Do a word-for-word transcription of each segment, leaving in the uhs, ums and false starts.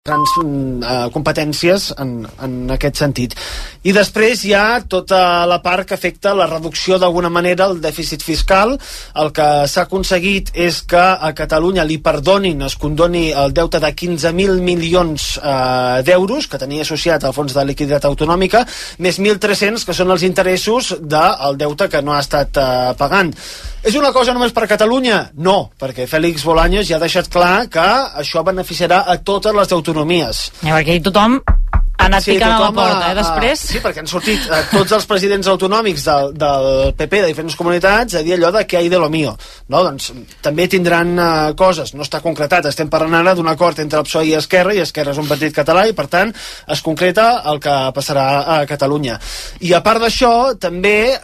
grans uh, competències en, en aquest sentit. I després hi ha tota la part que afecta la reducció d'alguna manera el dèficit fiscal. El que s'ha aconseguit és que a Catalunya li perdonin, es condoni el deute de quinze mil milions uh, d'euros que tenia associat al fons de liquiditat autonòmica, més mil tres-cents que són els interessos del deute que no ha estat uh, pagant. És una cosa només per Catalunya? No, perquè Félix Bolaños ja ha deixat clar que això beneficiarà a totes les autonomies. Ja, perquè tothom ha anat sí, picant a la porta, a, eh, després? A, sí, perquè han sortit a, tots els presidents autonòmics del, del P P de diferents comunitats a dir allò de que hay de lo mío. No? Doncs també tindran uh, coses, no està concretat, estem parlant ara d'un acord entre el P S O E i Esquerra, i Esquerra és un partit català, i per tant es concreta el que passarà a Catalunya. I a part d'això, també uh,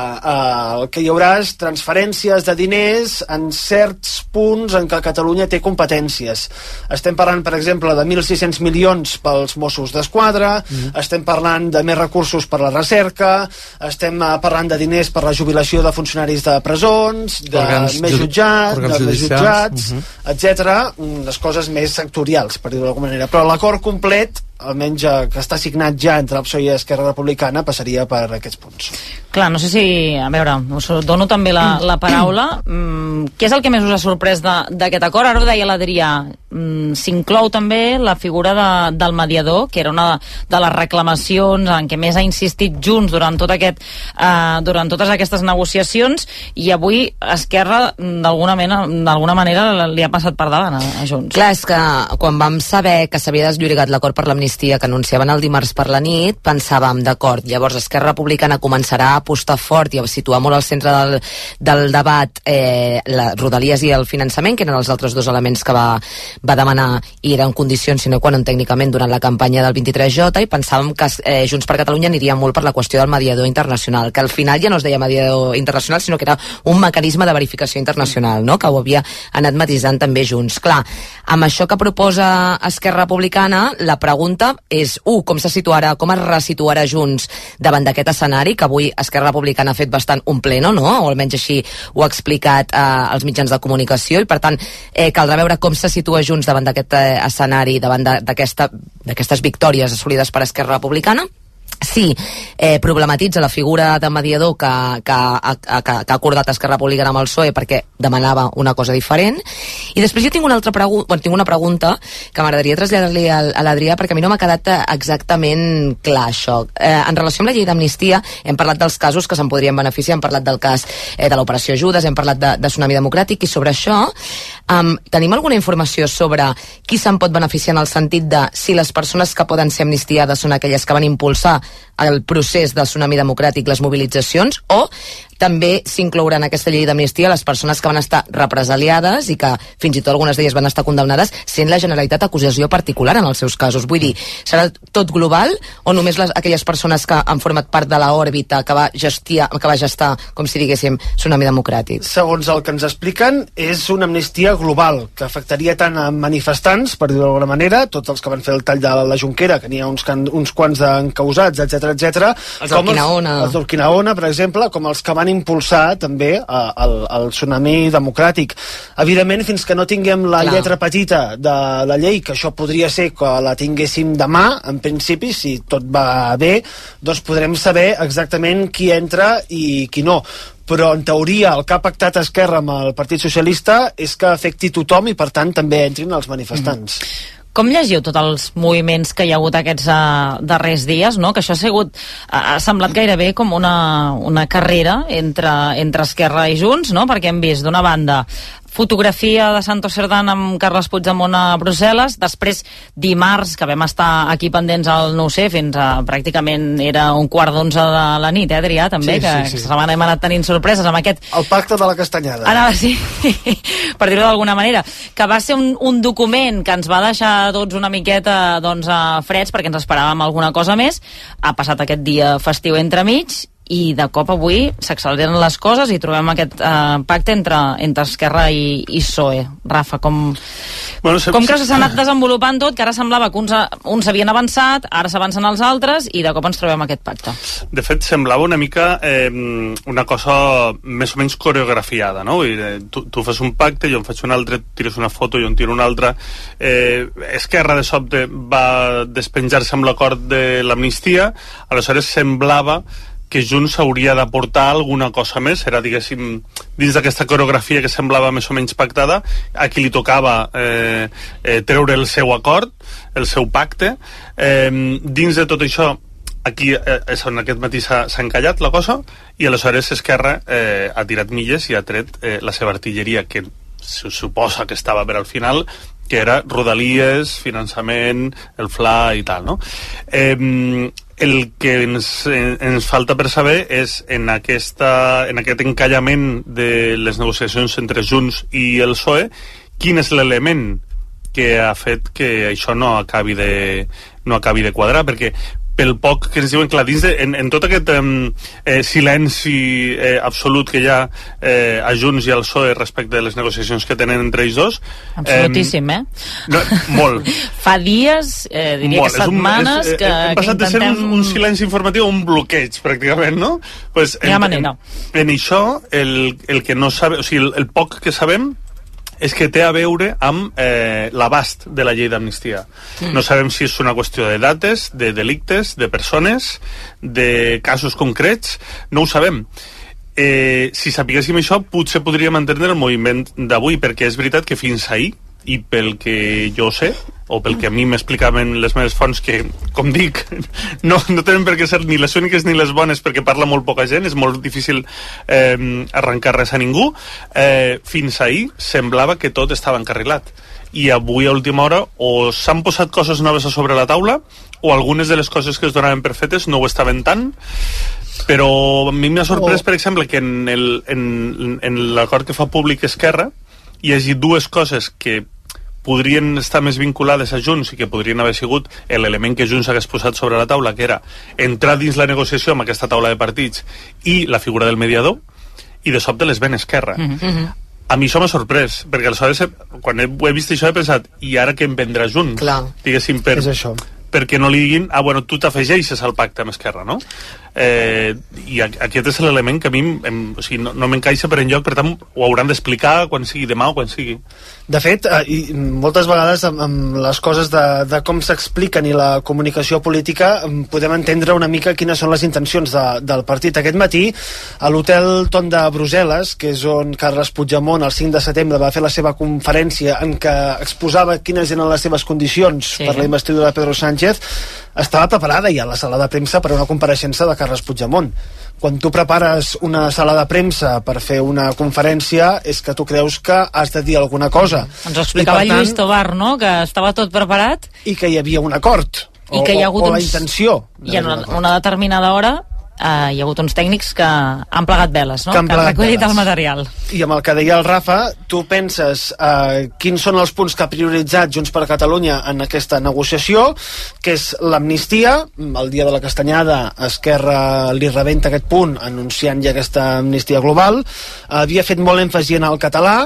uh, el que hi haurà és transferències de diners en certs punts en què Catalunya té competències. Estem parlant, per exemple, de mil sis-cents milions pels Mossos d'Esquadra, Mm-hmm. estem parlant de més recursos per la recerca, estem parlant de diners per la jubilació de funcionaris de presons, de òrgans, més jutjats, de més jutjats, mm-hmm. etcètera, unes coses més sectorials, per dir-ho d'alguna manera. Però l'acord complet, almenys que està signat ja entre el P S O E i Esquerra Republicana, passaria per aquests punts. Clar, no sé si... A veure, us dono també la, la paraula. Mm, què és el que més us ha sorprès d'aquest acord? Ara ho deia l'Adrià. Mm, s'inclou també la figura de, del mediador, que era una de les reclamacions en què més ha insistit Junts durant tot aquest eh, durant totes aquestes negociacions, i avui Esquerra d'alguna manera, d'alguna manera li ha passat per davant a, a Junts. Clar, és que quan vam saber que s'havia desllorigat l'acord per l'amnistia que anunciaven el dimarts per la nit, pensàvem, d'acord, llavors Esquerra Republicana començarà a apostar fort i a situar molt al centre del, del debat eh, la Rodalies i el finançament, que eren els altres dos elements que va, va demanar i eren condicions sine qua non tècnicament durant la campanya del vint-i-tres J, i pensàvem que eh, Junts per Catalunya aniria molt per la qüestió del mediador internacional, que al final ja no es deia mediador internacional, sinó que era un mecanisme de verificació internacional, no?, que ho havia anat matisant també Junts. Clar, amb això que proposa Esquerra Republicana, la pregunta és, u, com se situarà, com es resituarà Junts davant d'aquest escenari, que avui Esquerra Republicana ha fet bastant un pleno, no?, o almenys així ho ha explicat eh, als mitjans de comunicació, i per tant eh, caldrà veure com se situa Junts davant d'aquest eh, escenari, davant d'aquesta, d'aquestes victòries assolides per Esquerra Republicana. Sí, eh, problematitza la figura de mediador que, que, que, que ha acordat Esquerra Republicana amb el P S O E, perquè demanava una cosa diferent. I després jo tinc una altra pregunta, bueno, tinc una pregunta que m'agradaria traslladar-li a, a l'Adrià, perquè a mi no m'ha quedat exactament clar això. Eh, en relació amb la llei d'amnistia, hem parlat dels casos que se'n podrien beneficiar, hem parlat del cas eh, de l'Operació Judes, hem parlat de, de Tsunami Democràtic, i sobre això um, tenim alguna informació sobre qui se'n pot beneficiar, en el sentit de si les persones que poden ser amnistiades són aquelles que van impulsar el procés del Tsunami Democràtic, les mobilitzacions, o també s'inclouran en aquesta llei d'amnistia les persones que van estar represaliades i que fins i tot algunes d'elles van estar condemnades, sent la Generalitat acusació particular en els seus casos. Vull dir, serà tot global o només les, aquelles persones que han format part de l'òrbita que va gestir, que va gestar, com si diguéssim, Tsunami Democràtic? Segons el que ens expliquen, és una amnistia global que afectaria tant a manifestants, per dir-ho d'alguna manera, tots els que van fer el tall de la Jonquera, que n'hi ha uns, uns quants d'encausats, etcètera, etcètera, els d'Urquinaona, els d'Urquinaona, per exemple, com els que van impulsar també eh, el, el Tsunami Democràtic. Evidentment, fins que no tinguem la Clar. lletra petita de la llei, que això podria ser que la tinguéssim demà, en principi, si tot va bé, doncs podrem saber exactament qui entra i qui no. Però en teoria el que ha pactat Esquerra amb el Partit Socialista és que afecti tothom i per tant també entrin els manifestants. Mm. Com llegiu tots els moviments que hi ha hagut aquests uh, darrers dies, no? Que això ha sigut, uh, ha semblat gairebé com una, una carrera entre, entre Esquerra i Junts, no? Perquè hem vist, d'una banda, fotografia de Santos Cerdán amb Carles Puigdemont a Brussel·les, després dimarts, que vam estar aquí pendents al no sé, fins a pràcticament era un quart d'onze de la nit, eh, Adrià, també, sí, que sí, sí. Aquesta setmana hem anat tenint sorpreses amb aquest... El pacte de la castanyada. Anava, sí, per dir-ho d'alguna manera, que va ser un, un document que ens va deixar tots una miqueta doncs, freds, perquè ens esperàvem alguna cosa més. Ha passat aquest dia festiu entremig i de cop avui s'acceleren les coses i trobem aquest eh, pacte entre, entre Esquerra i, i P S O E. Rafa, com, bueno, se... com creus que s'ha anat desenvolupant tot, que ara semblava que uns, uns havien avançat, ara s'avancen els altres i de cop ens trobem aquest pacte? De fet, semblava una mica eh, una cosa més o menys coreografiada, no? I, eh, tu, tu fas un pacte, jo en faig un altre, tires una foto, jo en tiro una altra. Eh, Esquerra de sobte va despenjar-se amb l'acord de l'amnistia, aleshores semblava que Junts hauria d'aportar alguna cosa més, era, diguéssim, dins d'aquesta coreografia que semblava més o menys pactada, a qui li tocava eh, eh, treure el seu acord, el seu pacte. Eh, dins de tot això, aquí eh, és on aquest matí s'ha encallat la cosa, i aleshores Esquerra eh, ha tirat milles i ha tret eh, la seva artilleria, que se suposa que estava per al final, que era Rodalies, finançament, el F L A i tal, no? Eh, el que ens, ens falta per saber és en, aquesta, en aquest encallament de les negociacions entre Junts i el P S O E, quin és l'element que ha fet que això no acabi de, no acabi de quadrar, perquè pel poc que ens diuen, clar, dins de, en, en tot aquest eh, silenci eh, absolut que hi ha eh, a Junts i al P S O E respecte de les negociacions que tenen entre ells dos... Absolutíssim, eh? No, molt. Fa dies, eh, diria molt. que setmanes, un, és, que, hem passat que intentem... de ser un, un silenci informatiu a un bloqueig, pràcticament, no? Pues, en, manera. En, en això, el, el que no sabe, o sigui, el, el poc que sabem és que té a veure amb eh, l'abast de la llei d'amnistia. Mm. No sabem si és una qüestió de dates, de delictes, de persones, de casos concrets, no ho sabem. Eh, si sapiguéssim això, potser podríem entendre el moviment d'avui, perquè és veritat que fins ahir, i pel que jo sé, o pel que a mi m'explicaven les meves fonts, que, com dic, no, no tenen per què ser ni les úniques ni les bones, perquè parla molt poca gent, és molt difícil eh, arrencar res a ningú, eh, fins ahir semblava que tot estava encarrilat. I avui, a última hora, o s'han posat coses noves a sobre la taula, o algunes de les coses que es donaven per fetes no ho estaven tant, però a mi m'ha sorprès, per exemple, que en, el, en, en l'acord que fa públic Esquerra hi hagi dues coses que podrien estar més vinculades a Junts i que podrien haver sigut l'element que Junts hagués posat sobre la taula, que era entrar dins la negociació amb aquesta taula de partits i la figura del mediador, i de sobte les ven Esquerra. Mm-hmm. A mi això m'ha sorprès, perquè aleshores, quan he, he vist això, he pensat, i ara què em vendrà Junts? Clar. Diguéssim, per, és això. perquè no li diguin, ah, bueno, tu t'afegeixes al pacte amb Esquerra, no? Eh, I aquest és l'element que a mi em, o sigui, no, no m'encaixa per enlloc, per tant ho hauran d'explicar quan sigui demà o quan sigui. De fet, eh, i moltes vegades amb, amb les coses de, de com s'expliquen i la comunicació política podem entendre una mica quines són les intencions de, del partit. Aquest matí, a l'hotel Ton de Brussel·les, que és on Carles Puigdemont el cinc de setembre va fer la seva conferència en què exposava quines eren les seves condicions sí. per la investidura de Pedro Sánchez, estava preparada ja la sala de premsa per a una compareixença de Carles Puigdemont. Quan tu prepares una sala de premsa per fer una conferència és que tu creus que has de dir alguna cosa. Ens ho explicava tant, Lluís Tobar, no?, que estava tot preparat. I que hi havia un acord. I o, que hi ha hagut o, o uns... la intenció. I en una, una determinada hora Uh, hi ha hagut uns tècnics que han plegat veles, no? Que han, que han recollit el material. I amb el que deia el Rafa, tu penses uh, quins són els punts que ha prioritzat Junts per Catalunya en aquesta negociació, que és l'amnistia. El dia de la Castanyada Esquerra li rebenta aquest punt anunciant ja aquesta amnistia global. Uh, havia fet molt èmfasi en el català,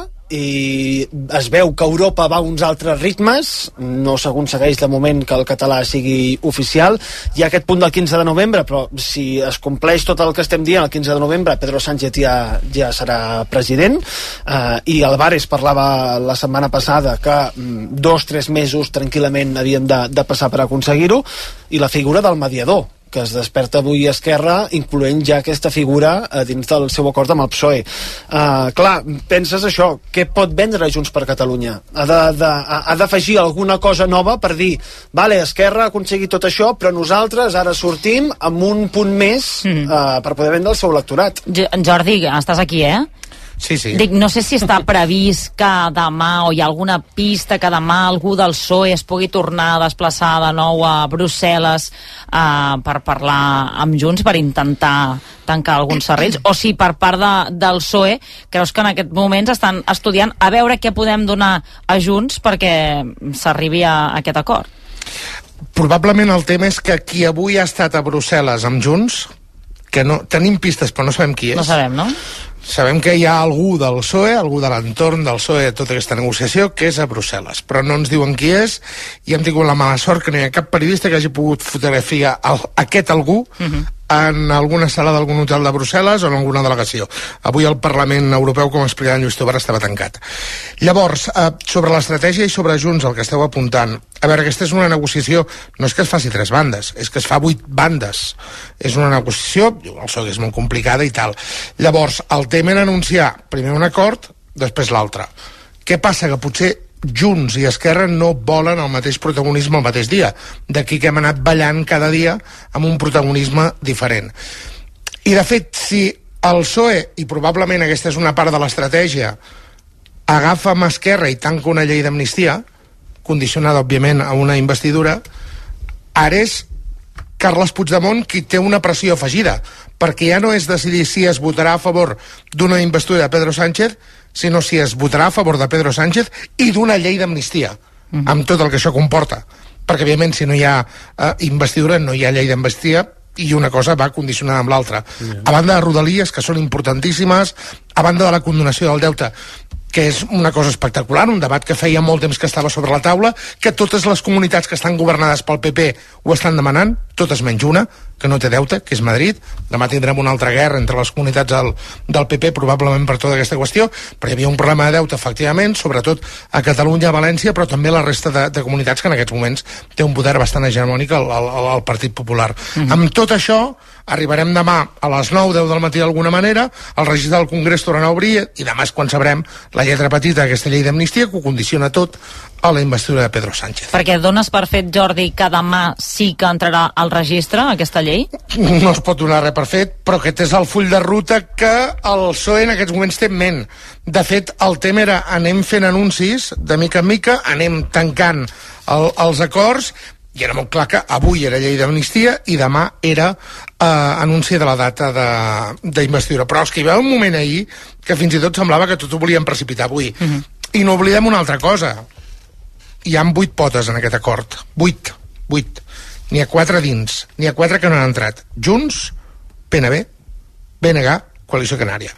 i es veu que Europa va a uns altres ritmes, no s'aconsegueix de moment que el català sigui oficial. Hi ha aquest punt del quinze de novembre, però si es compleix tot el que estem dient el quinze de novembre, Pedro Sánchez ja, ja serà president, eh, i Álvarez parlava la setmana passada que mm, dos, tres mesos tranquil·lament havíem de, de passar per aconseguir-ho, i la figura del mediador que es desperta avui a Esquerra, incloent ja aquesta figura a dins del seu acord amb el P S O E. Uh, clar, penses això, què pot vendre Junts per Catalunya? Ha de, de, ha d'afegir alguna cosa nova per dir, vale, Esquerra ha aconseguit tot això, però nosaltres ara sortim amb un punt més mm. uh, per poder vendre el seu electorat. Jordi, estàs aquí, eh? Sí, sí. Dic, no sé si està previst que demà, o hi ha alguna pista que demà algú del P S O E es pugui tornar a desplaçar de nou a Brussel·les eh, per parlar amb Junts, per intentar tancar alguns serrells, o si per part de, del P S O E creus que en aquest moment estan estudiant a veure què podem donar a Junts perquè s'arribi a aquest acord. Probablement el tema és que qui avui ha estat a Brussel·les amb Junts que no, tenim pistes però no sabem qui és. No sabem, no? Sabem que hi ha algú del P S O E, algú de l'entorn del P S O E, tota aquesta negociació, que és a Brussel·les, però no ens diuen qui és, i hem tingut la mala sort que no hi ha cap periodista que hagi pogut fotografiar el, aquest algú uh-huh. en alguna sala d'algun hotel de Brussel·les o en alguna delegació. Avui el Parlament Europeu, com explicava en Lluís Tobar, estava tancat. Llavors, eh, sobre l'estratègia i sobre Junts, el que esteu apuntant, a veure, aquesta és una negociació, no és que es faci tres bandes, és que es fa vuit bandes. És una negociació, el S O E és molt complicada i tal. Llavors, el tema era anunciar primer un acord, després l'altre. Què passa? Que potser Junts i Esquerra no volen el mateix protagonisme el mateix dia. D'aquí que hem anat ballant cada dia amb un protagonisme diferent. I de fet, si el P S O E, i probablement aquesta és una part de l'estratègia, agafa amb Esquerra i tanca una llei d'amnistia, condicionada, òbviament, a una investidura, ara és Carles Puigdemont qui té una pressió afegida, perquè ja no és decidir si es votarà a favor d'una investidura de Pedro Sánchez, sinó si es votarà a favor de Pedro Sánchez i d'una llei d'amnistia, uh-huh. amb tot el que això comporta. Perquè, òbviament, si no hi ha eh, investidura, no hi ha llei d'amnistia, i una cosa va condicionada amb l'altra. Yeah. A banda de Rodalies, que són importantíssimes, a banda de la condonació del deute, que és una cosa espectacular, un debat que feia molt temps que estava sobre la taula, que totes les comunitats que estan governades pel P P ho estan demanant, totes menys una, que no té deute, que és Madrid. Demà tindrem una altra guerra entre les comunitats del, del P P, probablement per tota aquesta qüestió, però hi havia un problema de deute, efectivament, sobretot a Catalunya, a València, però també a la resta de, de comunitats que en aquests moments té un poder bastant hegemònic al, al, al Partit Popular. Mm-hmm. Amb tot això, arribarem demà a les nou, deu del matí d'alguna manera, el registre del Congrés tornarà a obrir i demà és quan sabrem la lletra petita d'aquesta llei d'amnistia que ho condiciona tot a la investidura de Pedro Sánchez. Perquè dones per fet, Jordi, que demà sí que entrarà al registre, aquesta llei? No es pot donar res per fet, però aquest és el full de ruta que el P S O E en aquests moments té en ment. De fet, el tema era anem fent anuncis de mica en mica, anem tancant el, els acords, i era molt clar que avui era llei d'amnistia i demà era eh, anunci de la data d'investidura. Però és que hi va un moment ahir que fins i tot semblava que tot ho volien precipitar avui. Uh-huh. I no oblidem una altra cosa. Hi ha vuit potes en aquest acord. Vuit. Vuit. N'hi ha quatre dins. N'hi ha quatre que no han entrat. Junts, P N B, B N G, Coalició Canària.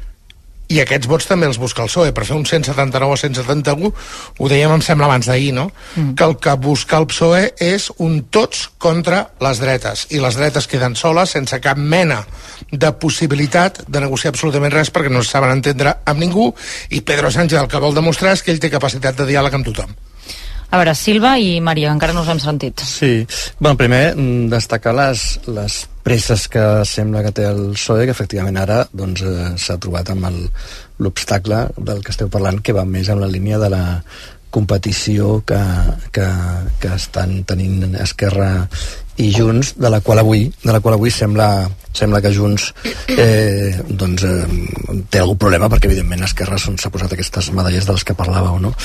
I aquests vots també els busca el P S O E per fer un cent setanta-nou o cent setanta-u, ho dèiem, em sembla, abans d'ahir, no? Mm. Que el que busca el P S O E és un tots contra les dretes, i les dretes queden soles sense cap mena de possibilitat de negociar absolutament res perquè no es saben entendre amb ningú, i Pedro Sánchez el que vol demostrar és que ell té capacitat de diàleg amb tothom. A veure, Silva i Maria, encara no us hem sentit. Sí, bueno, primer destacar les, les presses que sembla que té el P S O E, que efectivament ara doncs, eh, s'ha trobat amb l'obstacle del que esteu parlant, que va més en la línia de la competició que, que, que estan tenint Esquerra i Junts, de la qual avui, de la qual avui sembla, sembla que Junts eh, doncs, eh, té algun problema, perquè evidentment Esquerra s'ha posat aquestes medalles de les que parlàveu, no?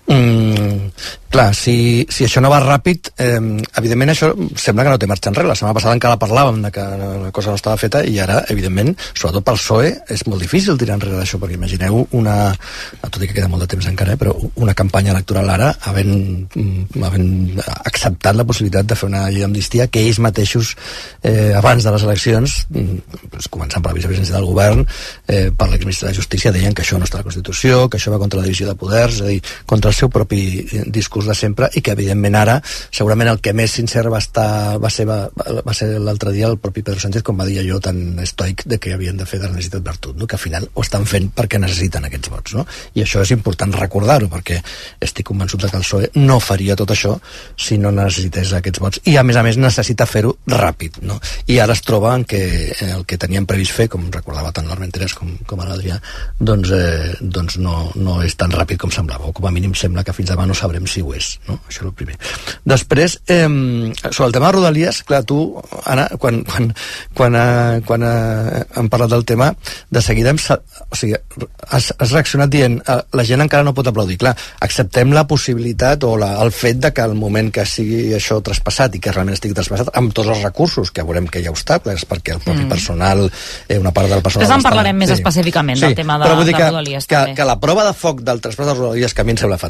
Mm, clar, si, si això no va ràpid, eh, evidentment això sembla que no té marxa enrere. La setmana passada encara parlàvem de que la cosa no estava feta, i ara, evidentment, sobretot pel P S O E, és molt difícil tirar enrere d'això, perquè imagineu una, tot i que queda molt de temps encara, eh, però una campanya electoral ara, havent, havent acceptat la possibilitat de fer una llei d'amnistia que ells mateixos, eh, abans de les eleccions, doncs, començant per la vicepresidència del govern, eh, per l'exministre de Justícia, deien que això no està a la Constitució, que això va contra la divisió de poders, és a dir, contra el seu propi discurs de sempre, i que evidentment ara segurament el que més sincer va estar va ser, va, va ser l'altre dia el propi Pedro Sánchez, com va dir allò tan estoic de que havien de fer de necessitat virtut, no? Que al final ho estan fent perquè necessiten aquests vots, no? I això és important recordar-ho, perquè estic convençut que el P S O E no faria tot això si no necessités aquests vots, i a més a més necessita fer-ho ràpid, no? I ara es troba en que el que tenien previst fer, com recordava tant l'Armenteres com, com l'Adrià, doncs, eh, doncs no, no és tan ràpid com semblava, o com a mínim sembla que fins demà no sabrem si ho és, no? Això és el primer. Després, eh, sobre el tema de Rodalies, clar, tu, Anna, quan, quan, quan, eh, quan eh, hem parlat del tema, de seguida hem, o sigui, has, has reaccionat dient eh, la gent encara no pot aplaudir. Clar, acceptem la possibilitat o la, el fet de que al moment que sigui això traspassat, i que realment estigui traspassat amb tots els recursos, que veurem que hi ha obstacles, perquè el propi mm. personal, eh, una part del personal... Després en parlarem més sí. específicament sí. del tema de, però vull dir de que, Rodalies. Que, que la prova de foc del traspàs de Rodalies, que a mi em sembla fantàstic,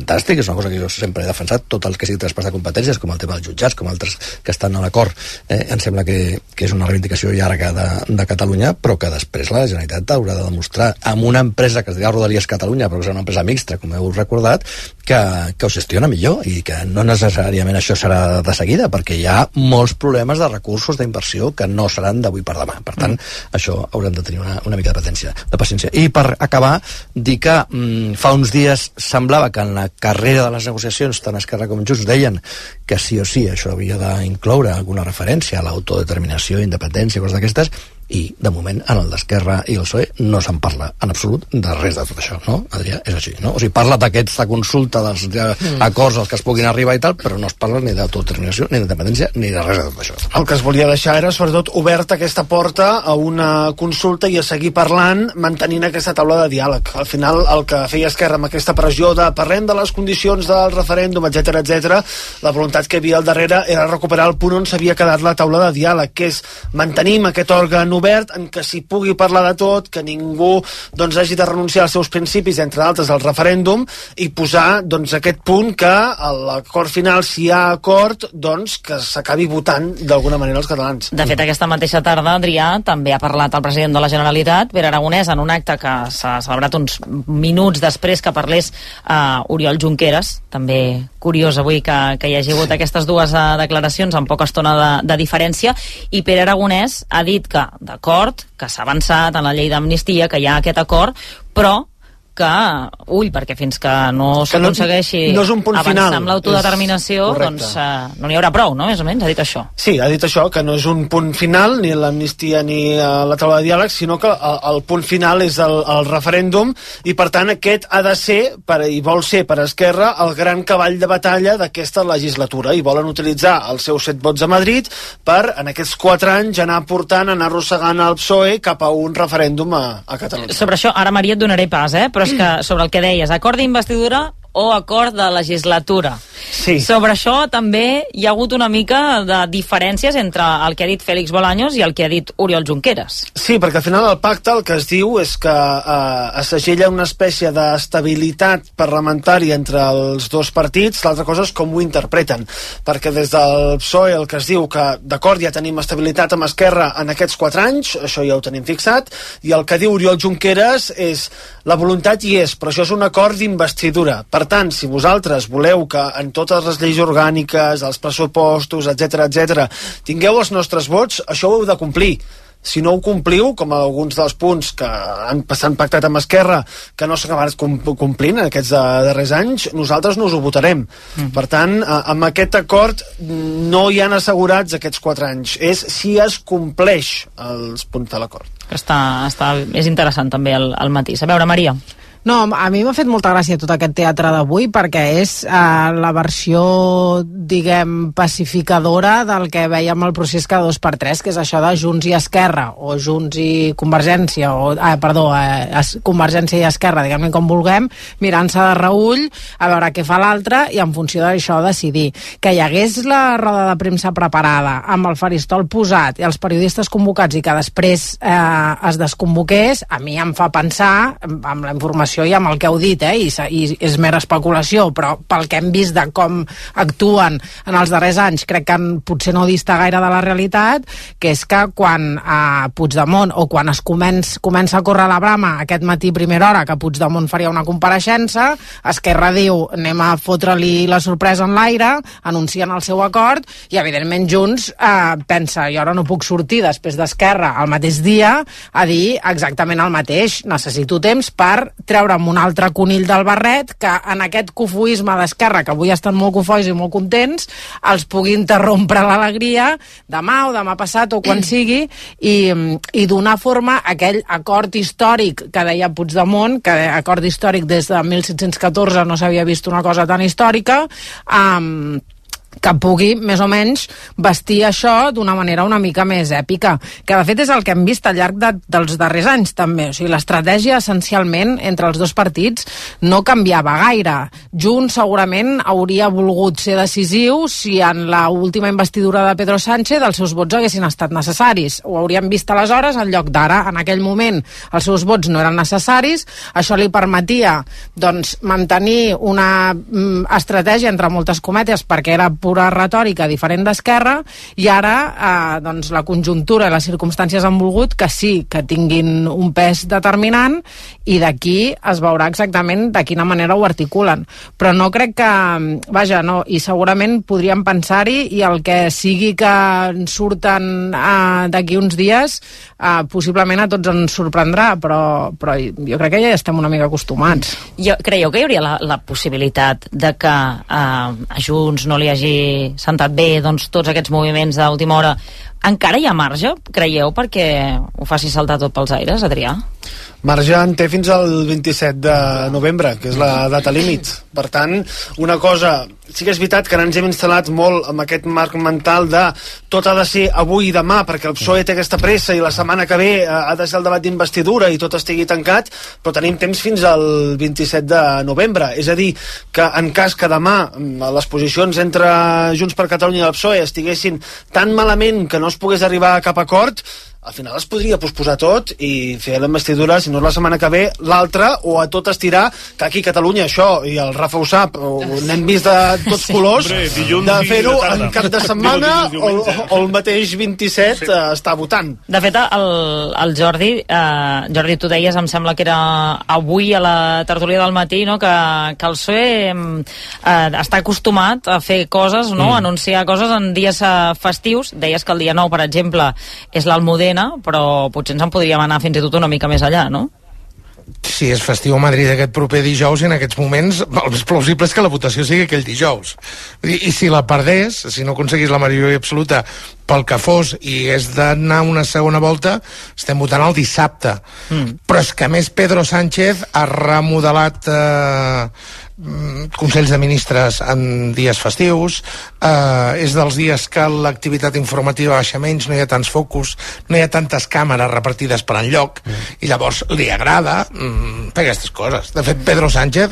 fantàstic, és una cosa que jo sempre he defensat, tot el que sigui traspàs de competències, com el tema dels jutjats, com altres que estan a l'acord, eh, em sembla que, que és una reivindicació llarga de, de Catalunya, però que després la Generalitat haurà de demostrar amb una empresa que es diu Rodalies Catalunya, però que és una empresa mixta, com heu recordat, que, que ho gestiona millor i que no necessàriament això serà de seguida, perquè hi ha molts problemes de recursos d'inversió que no seran d'avui per demà. Per tant, mm. això haurem de tenir una, una mica de paciència, de paciència. I per acabar, dir que mm, fa uns dies semblava que en la carrera de les negociacions tant Esquerra com Junts deien que sí o sí això havia d'incloure alguna referència a l'autodeterminació, independència, coses d'aquestes, i de moment en el d'Esquerra i el P S O E no se'n parla en absolut de res de tot això, no, Adrià? És així, no? O sigui, parla d'aquesta consulta dels mm. acords als que es puguin arribar i tal, però no es parla ni d'autodeterminació, ni d'independència, ni de res de tot això. El que es volia deixar era, sobretot, oberta aquesta porta a una consulta i a seguir parlant, mantenint aquesta taula de diàleg. Al final, el que feia Esquerra amb aquesta pressió de parlem de les condicions del referèndum, etcètera, etcètera, la voluntat que hi havia al darrere era recuperar el punt on s'havia quedat la taula de diàleg, que és mantenim aquest òrgan obert en què s'hi pugui parlar de tot, que ningú doncs, hagi de renunciar als seus principis, entre d'altres al referèndum, i posar doncs, aquest punt que a l'acord final, si hi ha acord, doncs, que s'acabi votant d'alguna manera els catalans. De fet, aquesta mateixa tarda, Adrià, també ha parlat el president de la Generalitat, Pere Aragonès, en un acte que s'ha celebrat uns minuts després que parlés uh, Oriol Junqueras, també curiós avui que, que hi hagi hagut aquestes dues uh, declaracions amb poca estona de, de diferència, i Pere Aragonès ha dit que d'acord, que s'ha avançat en la llei d'amnistia, que hi ha aquest acord, però que, ull, perquè fins que no s'aconsegueixi no, no avançar final, amb l'autodeterminació, doncs eh, no n'hi haurà prou, no? Més o menys, ha dit això. Sí, ha dit això, que no és un punt final, ni l'amnistia ni uh, la taula de diàleg, sinó que el, el punt final és el, el referèndum, i per tant aquest ha de ser, per, i vol ser per Esquerra, el gran cavall de batalla d'aquesta legislatura, i volen utilitzar els seus set vots a Madrid per, en aquests quatre anys, anar portant, anar arrossegant el P S O E cap a un referèndum a, a Catalunya. Sobre això, ara, Maria, et donaré pas, eh? Però és que sobre el que deies, acord d'investidura o acord de legislatura. Sí. Sobre això també hi ha hagut una mica de diferències entre el que ha dit Félix Bolaños i el que ha dit Oriol Junqueras. Sí, perquè al final el pacte el que es diu és que eh, es segella una espècie d'estabilitat parlamentària entre els dos partits, l'altra cosa és com ho interpreten, perquè des del P S O E el que es diu que d'acord ja tenim estabilitat amb Esquerra en aquests quatre anys, això ja ho tenim fixat, i el que diu Oriol Junqueras és la voluntat hi és, però això és un acord d'investidura. Per tant, si vosaltres voleu que en totes les lleis orgàniques, els pressupostos, etcètera, etcètera, tingueu els nostres vots, això ho heu de complir. Si no ho compliu, com alguns dels punts que han passat pactat amb Esquerra, que no s'han acabat complint en aquests darrers anys, nosaltres no us ho votarem. Mm. Per tant, amb aquest acord no hi han assegurats aquests quatre anys. És si es compleix els punts de l'acord. Està, està, és interessant també el, el matís. A veure, Maria. No, a mi m'ha fet molta gràcia tot aquest teatre d'avui perquè és eh, la versió, diguem, pacificadora del que veiem al procés cada dos per tres, que és això de Junts i Esquerra, o Junts i Convergència, o, eh, perdó, eh, es, Convergència i Esquerra, diguem-ne com vulguem, mirant-se de reüll a veure què fa l'altre i en funció d'això decidir. Que hi hagués la roda de premsa preparada, amb el faristol posat i els periodistes convocats i que després eh, es desconvoqués, a mi em fa pensar, amb la informació i amb el que heu dit, eh, i, i és mera especulació, però pel que hem vist de com actuen en els darrers anys, crec que potser no dista gaire de la realitat, que és que quan a Puigdemont, o quan es començ, comença a córrer la brama aquest matí primera hora, que Puigdemont faria una compareixença, Esquerra diu, anem a fotre-li la sorpresa en l'aire, anuncien el seu acord, i evidentment Junts eh, pensa, jo ara no puc sortir després d'Esquerra el mateix dia a dir exactament el mateix, necessito temps per treure amb un altre conill del barret que en aquest cofoisme d'Esquerra, que avui estan molt cofois i molt contents, els pugui interrompre l'alegria demà o demà passat o quan sigui i, i donar forma a aquell acord històric que deia Puigdemont, que acord històric des de mil set-cents catorze no s'havia vist una cosa tan històrica, amb que pugui més o menys vestir això d'una manera una mica més èpica, que de fet és el que hem vist al llarg de, dels darrers anys també. O sigui, l'estratègia essencialment entre els dos partits no canviava gaire. Junts segurament hauria volgut ser decisiu si en la última investidura de Pedro Sánchez els seus vots haguessin estat necessaris. Ho hauríem vist aleshores en lloc d'ara. En aquell moment els seus vots no eren necessaris, això li permetia doncs, mantenir una mm, estratègia entre moltes cometes perquè era pura retòrica diferent d'Esquerra, i ara eh, doncs la conjuntura i les circumstàncies han volgut que sí, que tinguin un pes determinant, i d'aquí es veurà exactament de quina manera ho articulen. Però no crec que... Vaja, no, i segurament podríem pensar-hi, i el que sigui que surten eh, d'aquí uns dies eh, possiblement a tots ens sorprendrà, però, però jo crec que ja estem una mica acostumats. Jo, creieu que hi hauria la, la possibilitat de que eh, a Junts no li hagi sentat bé doncs, tots aquests moviments d'última hora? Encara hi ha marge, creieu, perquè ho faci saltar tot pels aires, Adrià? Marge en té fins al vint-i-set de novembre, que és la data límit. Per tant, una cosa... Sí que és veritat que ara ens hem instal·lat molt amb aquest marc mental de tot ha de ser avui i demà, perquè el P S O E té aquesta pressa i la setmana que ve ha de ser el debat d'investidura i tot estigui tancat, però tenim temps fins al vint-i-set de novembre. És a dir, que en cas que demà les posicions entre Junts per Catalunya i el P S O E estiguessin tan malament que no es pogués arribar a cap acord, al final es podria posposar tot i fer la investidura, si no és la setmana que ve, l'altra, o a tot estirar, que aquí a Catalunya això, i el Rafa ho sap, n'hem vist de tots colors, de fer-ho en cap de setmana o, o el mateix vint-i-set sí. eh, està votant. De fet, el, el Jordi, eh, Jordi, tu deies, em sembla que era avui a la tertúlia del matí, no? que, que el P S O E eh, està acostumat a fer coses, no? Mm. anunciar coses en dies eh, festius. Deies que el dia nou, per exemple, és l'Almudena, però potser ens en podríem anar fins i tot una mica més allà, no? Sí, és festiu a Madrid aquest proper dijous, i en aquests moments el més plausible és que la votació sigui aquell dijous. I, i si la perdés, si no aconseguís la majoria absoluta pel que fos i és d'anar una segona volta, estem votant el dissabte. Mm. Però és que a més Pedro Sánchez ha remodelat eh, Consells de Ministres en dies festius, eh, és dels dies que l'activitat informativa baixa menys, no hi ha tants focus, no hi ha tantes càmeres repartides per enlloc, mm. i llavors li agrada mm, fer aquestes coses. De fet, Pedro Sánchez,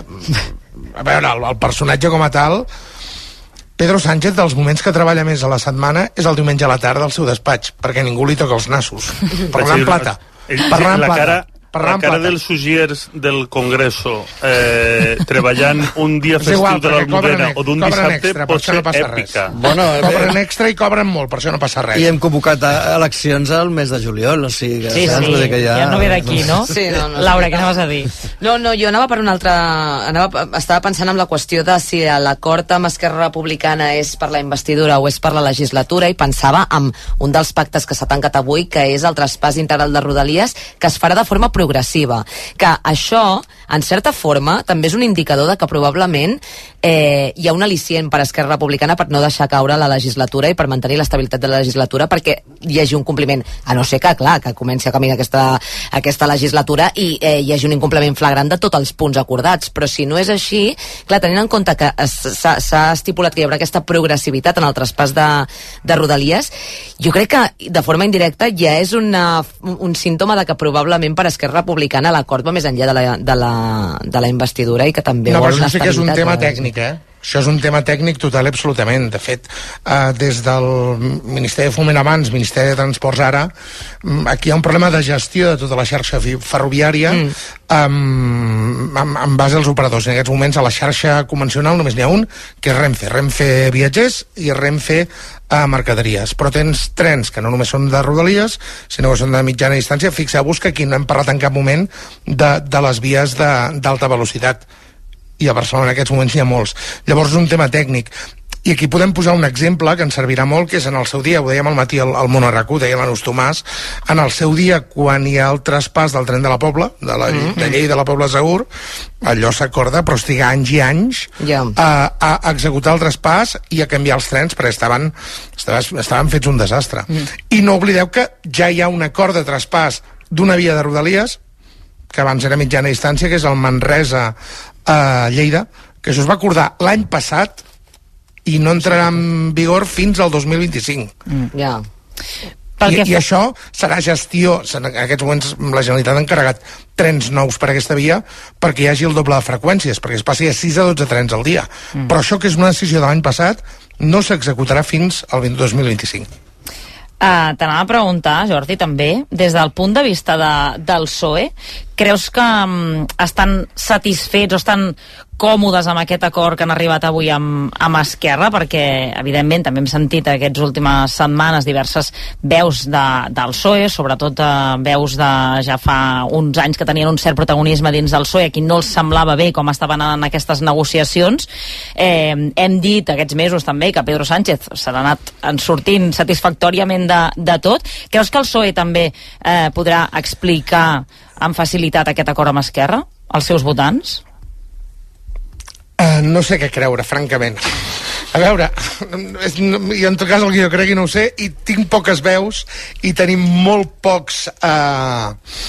a veure, el, el personatge com a tal, Pedro Sánchez, dels moments que treballa més a la setmana, és el diumenge a la tarda al seu despatx, perquè ningú li toca els nassos. Parlant plata. Parlant la plata. Cara... La cara dels usiers del Congreso eh, treballant un dia festiu igual, de l'Almudena o d'un dissabte extra, pot ser no èpica. Bueno, cobren extra i cobren molt, per això no passa res. I hem convocat eleccions al mes de juliol, o sigui... Que sí, saps, sí, que ja... ja no ve d'aquí, no? Sí, no, no? Laura, què anaves a dir? No, no, jo anava per una altra... Anava, estava pensant en la qüestió de si l'acord amb Esquerra Republicana és per la investidura o és per la legislatura, i pensava en un dels pactes que s'ha tancat avui, que és el traspàs integral de Rodalies, que es farà de forma progressiva, que això, en certa forma, també és un indicador de que probablement eh, hi ha un al·licient per a Esquerra Republicana per no deixar caure la legislatura i per mantenir l'estabilitat de la legislatura, perquè hi hagi un compliment, a no ser que, clar, que comenci a camí aquesta, aquesta legislatura i eh, hi hagi un incompliment flagrant de tots els punts acordats. Però si no és així, clar, tenint en compte que s'ha estipulat que hi haurà aquesta progressivitat en el traspàs de, de Rodalies, jo crec que de forma indirecta ja és una, un símptoma de que probablement per Esquerra Republicana l'acord va més enllà de la, de la, de la investidura i que també no, vol una sí que és un tema de... tècnic, eh? Això és un tema tècnic total i absolutament. De fet, eh, des del Ministeri de Foment abans, Ministeri de Transports ara, aquí hi ha un problema de gestió de tota la xarxa ferroviària mm. amb, amb, amb base als operadors. En aquests moments a la xarxa convencional només n'hi ha un, que és Renfe. Renfe Viatgers i Renfe a mercaderies. Però tens trens que no només són de Rodalies, sinó que són de mitjana distància. Fixeu-vos que aquí no hem parlat en cap moment de, de les vies d'alta velocitat. I a Barcelona en aquests moments n'hi ha molts. Llavors és un tema tècnic. I aquí podem posar un exemple que ens servirà molt, que és en el seu dia, ho dèiem al matí al, al Món R Q, deia l'Anus Tomàs, en el seu dia, quan hi ha el traspàs del tren de la Pobla, de la mm-hmm. de llei de la Pobla Segur, allò s'acorda, però es triga anys i anys yeah. a, a executar el traspàs i a canviar els trens, perquè estaven, estaven, estaven fets un desastre. Mm. I no oblideu que ja hi ha un acord de traspàs d'una via de Rodalies, que abans era mitjana distància, que és el Manresa a Lleida, que això es va acordar l'any passat i no entrarà en vigor fins al dos mil vint-i-cinc. Mm. Ja. I, I això serà gestió. En aquests moments la Generalitat ha encarregat trens nous per aquesta via perquè hi hagi el doble de freqüències, perquè es passi a sis a dotze trens al dia. Mm. Però això, que és una decisió de l'any passat, no s'executarà fins al dos mil vint-i-cinc. Uh, T'anava a preguntar, Jordi, també, des del punt de vista de, del P S O E, creus que um, estan satisfets o estan còmodes amb aquest acord que han arribat avui amb, amb Esquerra? Perquè, evidentment, també hem sentit aquestes últimes setmanes diverses veus de, del P S O E, sobretot uh, veus de ja fa uns anys que tenien un cert protagonisme dins del P S O E, a qui no els semblava bé com estaven en aquestes negociacions. Eh, hem dit aquests mesos també que Pedro Sánchez se n'ha anat en sortint satisfactòriament de, de tot. Creus que el P S O E també eh, podrà explicar amb facilitat aquest acord amb Esquerra als seus votants? Uh, no sé què creure, francament. A veure, és, i en tot cas el que jo cregui no ho sé, i tinc poques veus i tenim molt pocs uh,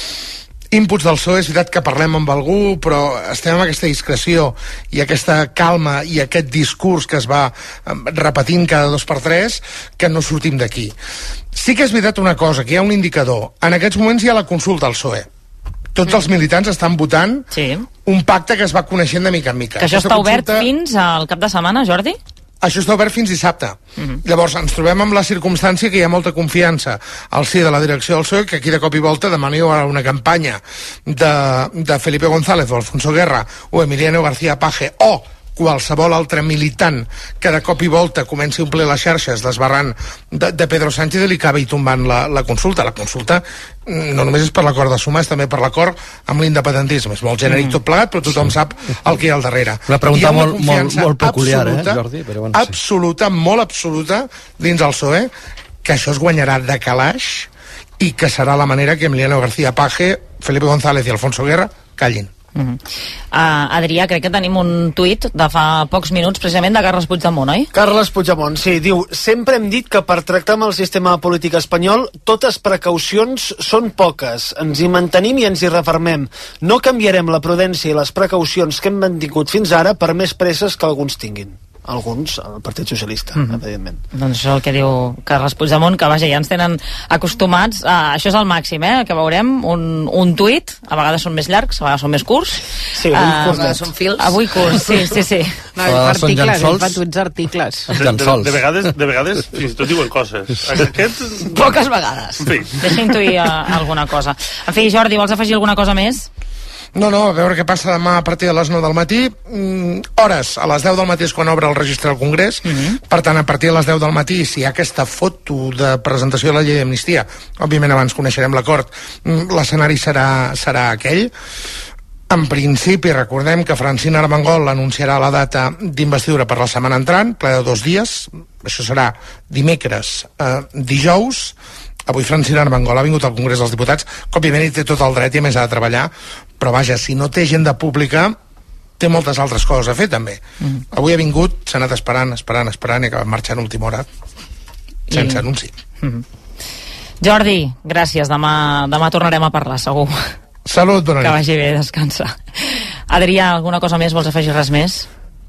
inputs del P S O E. És veritat que parlem amb algú, però estem amb aquesta discreció i aquesta calma i aquest discurs que es va repetint cada dos per tres, que no sortim d'aquí. Sí que és veritat una cosa, que hi ha un indicador. En aquests moments hi ha la consulta al P S O E. Tots els militants estan votant sí. un pacte que es va coneixent de mica en mica. Que això Aquesta està consulta... obert fins al cap de setmana, Jordi? Això està obert fins dissabte. Uh-huh. Llavors ens trobem amb la circumstància que hi ha molta confiança al si de la direcció del P S O E, que aquí de cop i volta demaniu una campanya de, de Felipe González o Alfonso Guerra o Emiliano García Paje o qualsevol altre militant que de cop i volta comenci a omplir les xarxes desbarrant de, de Pedro Sánchez i li acabi tombant la, la consulta. La consulta no només és per l'acord de suma, és també per l'acord amb l'independentisme. És molt genèric tot plegat, però tothom sí. sap el que hi ha al darrere. Una pregunta una molt, molt, molt peculiar, absoluta, eh, Jordi? Però bueno, sí. absoluta, molt absoluta, dins el P S O E, que això es guanyarà de calaix i que serà la manera que Emiliano García Paje, Felipe González i Alfonso Guerra callin. Uh-huh. uh, Adrià, crec que tenim un tuit de fa pocs minuts precisament de Carles Puigdemont, oi? Carles Puigdemont, sí, diu: sempre hem dit que per tractar amb el sistema polític espanyol totes precaucions són poques, ens hi mantenim i ens hi refermem, no canviarem la prudència i les precaucions que hem mantingut fins ara per més presses que alguns tinguin. Alguns, el Partit Socialista, mm-hmm. evidentment. Doncs això és el que diu Carles Puigdemont, que vaja, ja ens tenen acostumats a, això és el màxim, eh, que veurem un, un tuit, a vegades són més llargs, a vegades són més curts. Sí, avui uh, curts, són fils. Avui curts, sí, sí, sí. No, uh, articles, ell fa tuits articles. De, de, de, vegades, de vegades fins i tot diuen coses. Aquest... Poques vegades. En fi. Deixa intuir uh, alguna cosa. En fi, Jordi, vols afegir alguna cosa més? No, no, a veure què passa demà a partir de les nou del matí. Mm, hores, a les deu del matí és quan obre el registre del Congrés. Mm-hmm. Per tant, a partir de les deu del matí, si hi ha aquesta foto de presentació de la llei d'amnistia, òbviament abans coneixerem l'acord, mm, l'escenari serà, serà aquell. En principi, recordem que Francina Armengol anunciarà la data d'investidura per la setmana entrant, ple de dos dies. Això serà dimecres, eh, dijous. Avui Francina Armengol ha vingut al Congrés dels Diputats, que òbviament hi té tot el dret i a més ha de treballar, però vaja, si no té agenda pública, té moltes altres coses a fer també. Mm. Avui ha vingut, s'ha anat esperant, esperant, esperant i ha acabat marxant a última hora, sense I... anunci. Mm-hmm. Jordi, gràcies, demà, demà tornarem a parlar, segur. Salut, bona nit. Que vagi bé, descansa. Adrià, alguna cosa més? Vols afegir res més?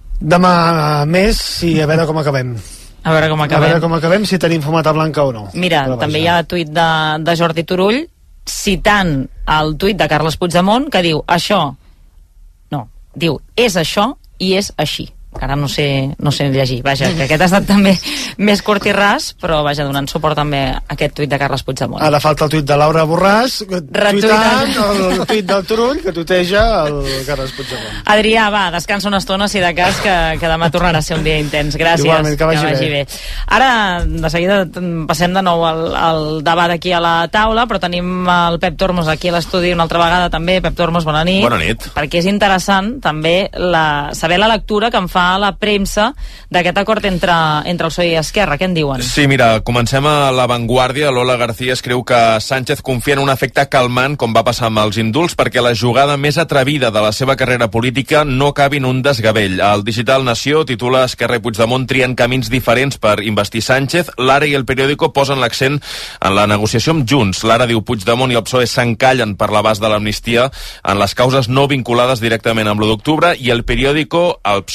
Demà més i a veure com acabem. A veure com acabem. A veure com acabem, si tenim fumata blanca o no. Mira, també hi ha tuit de, de Jordi Turull citant el tuit de Carles Puigdemont que diu, això no, diu, és això i és així. Que ara no sé, no sé llegir. Vaja, que aquest ha estat també més curt i ras, però vaja, donant suport també a aquest tuit de Carles Puigdemont. Ara falta el tuit de Laura Borràs tuitant el tuit del Turull que tuiteja el Carles Puigdemont. Adrià, va, descansa una estona si de cas, que, que demà tornarà a ser un dia intens. Gràcies. Igualment, que vagi, que vagi bé. bé. Ara, de seguida, passem de nou al, al debat aquí a la taula, però tenim el Pep Tormos aquí a l'estudi una altra vegada també. Pep Tormos, bona nit. Bona nit. Perquè és interessant també la, saber la lectura que en fa a la premsa d'aquest acord entre, entre el P S O E i Esquerra. Què en diuen? Sí, mira, comencem a La Vanguardia. Lola García escriu que Sánchez confia en un efecte calmant, com va passar amb els indults, perquè la jugada més atrevida de la seva carrera política no acabi en un desgavell. El Digital Nació titula Esquerra i Puigdemont trien camins diferents per investir Sánchez. L'Ara i el Periódico posen l'accent en la negociació amb Junts. L'Ara diu Puigdemont i el P S O E s'encallen per l'abast de l'amnistia en les causes no vinculades directament amb l'u d'octubre, i el Periódico, el P S O E i Junts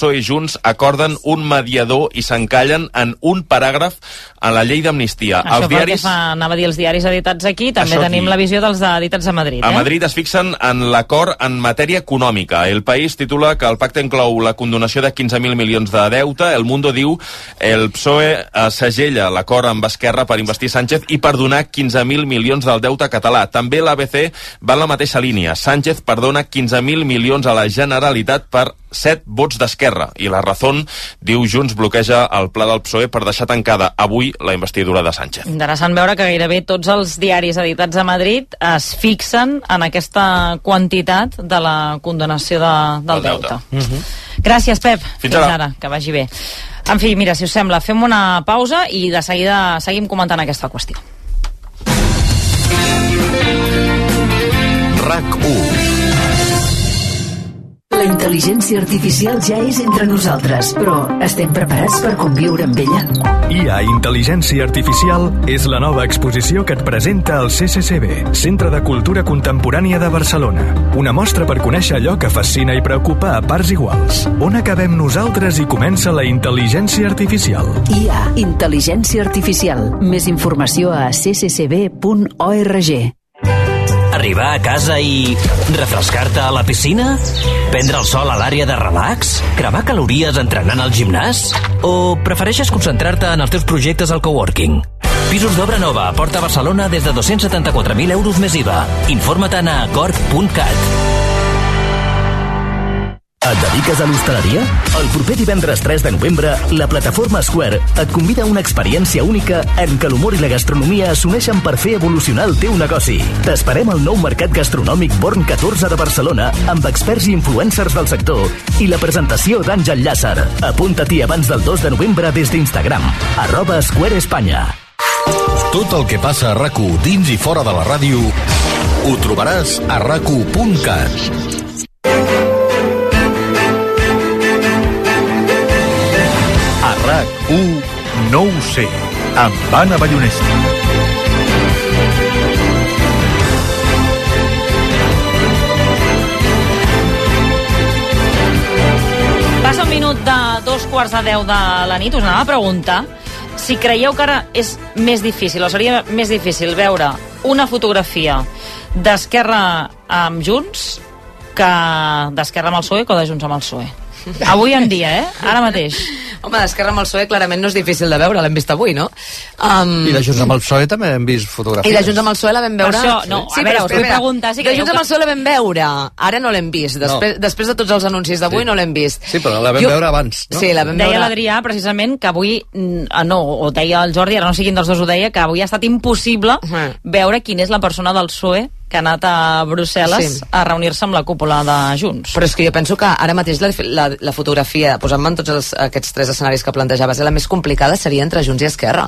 Junts acorden un mediador i s'encallen en un paràgraf en la llei d'amnistia. Això els diaris... fa, anava a dir els diaris editats aquí, també Això tenim aquí. la visió dels editats a Madrid. A eh? Madrid es fixen en l'acord en matèria econòmica. El País titula que el pacte inclou la condonació de quinze mil milions de deute. El Mundo diu el P S O E eh, segella l'acord amb Esquerra per investir Sánchez i perdonar quinze mil milions del deute català. També l'A B C va en la mateixa línia. Sánchez perdona quinze mil milions a la Generalitat per set vots d'Esquerra. I la Razón diu Junts bloqueja el pla del P S O E per deixar tancada avui la investidura de Sánchez. Interessant veure que gairebé tots els diaris editats a Madrid es fixen en aquesta quantitat de la condonació de, del El deute. deute. Uh-huh. Gràcies, Pep. Fins ara. ara. Que vagi bé. En fi, mira, si us sembla, fem una pausa i de seguida seguim comentant aquesta qüestió. RAC u. La intel·ligència artificial ja és entre nosaltres, però estem preparats per conviure amb ella? I A Intel·ligència Artificial és la nova exposició que et presenta el C C C B, Centre de Cultura Contemporània de Barcelona. Una mostra per conèixer allò que fascina i preocupa a parts iguals. On acabem nosaltres i comença la intel·ligència artificial? I A Intel·ligència Artificial. Més informació a c c c b punt org. Arribar a casa i refrescar-te a la piscina? Prendre el sol a l'àrea de relax? Cremar calories entrenant al gimnàs? O prefereixes concentrar-te en els teus projectes al coworking? Pisos d'obra nova a Porta Barcelona des de dos-cents setanta-quatre mil euros més I V A. Informa-te'n a gorg punt cat. Et dediques a l'hostaleria? El proper divendres tres de novembre, la plataforma Square et convida a una experiència única en què l'humor i la gastronomia s'uneixen per fer evolucionar el teu negoci. T'esperem al nou mercat gastronòmic Born catorze de Barcelona amb experts i influencers del sector i la presentació d'Àngel Llàcer. Apunta-t'hi abans del dos de novembre des d'Instagram, arroba Square Espanya. Tot el que passa a RAC u dins i fora de la ràdio ho trobaràs a rac u punt cat. RAC u no ho sé, amb Anna Ballonesta. Passa un minut de dos quarts de deu de la nit. Us anava a preguntar si creieu que ara és més difícil, o seria més difícil veure una fotografia d'Esquerra amb Junts que d'Esquerra amb el P S O E que de Junts amb el P S O E. Avui en dia, eh? Ara mateix. Home, d'Esquerra amb el P S O E clarament no és difícil de veure, l'hem vist avui, no? Um... I de Junts amb el P S O E també hem vist fotografies. I de Junts amb el P S O E la vam veure... Per això, no, sí, a veure, però, us vull preguntar si de Junts que... amb el P S O E la vam veure, ara no l'hem vist. Després, no. després de tots els anuncis d'avui sí. no l'hem vist. Sí, però la vam jo... veure abans, no? Sí, la vam deia veure... l'Adrià, precisament, que avui... No, o deia el Jordi, ara no sé quin dels dos ho deia, que avui ha estat impossible uh-huh. veure quina és la persona del P S O E que ha anat a Brussel·les sí. a reunir-se amb la cúpula de Junts. Però és que jo penso que ara mateix la, la, la fotografia, posant-me en tots els, aquests tres escenaris que plantejaves, la més complicada seria entre Junts i Esquerra.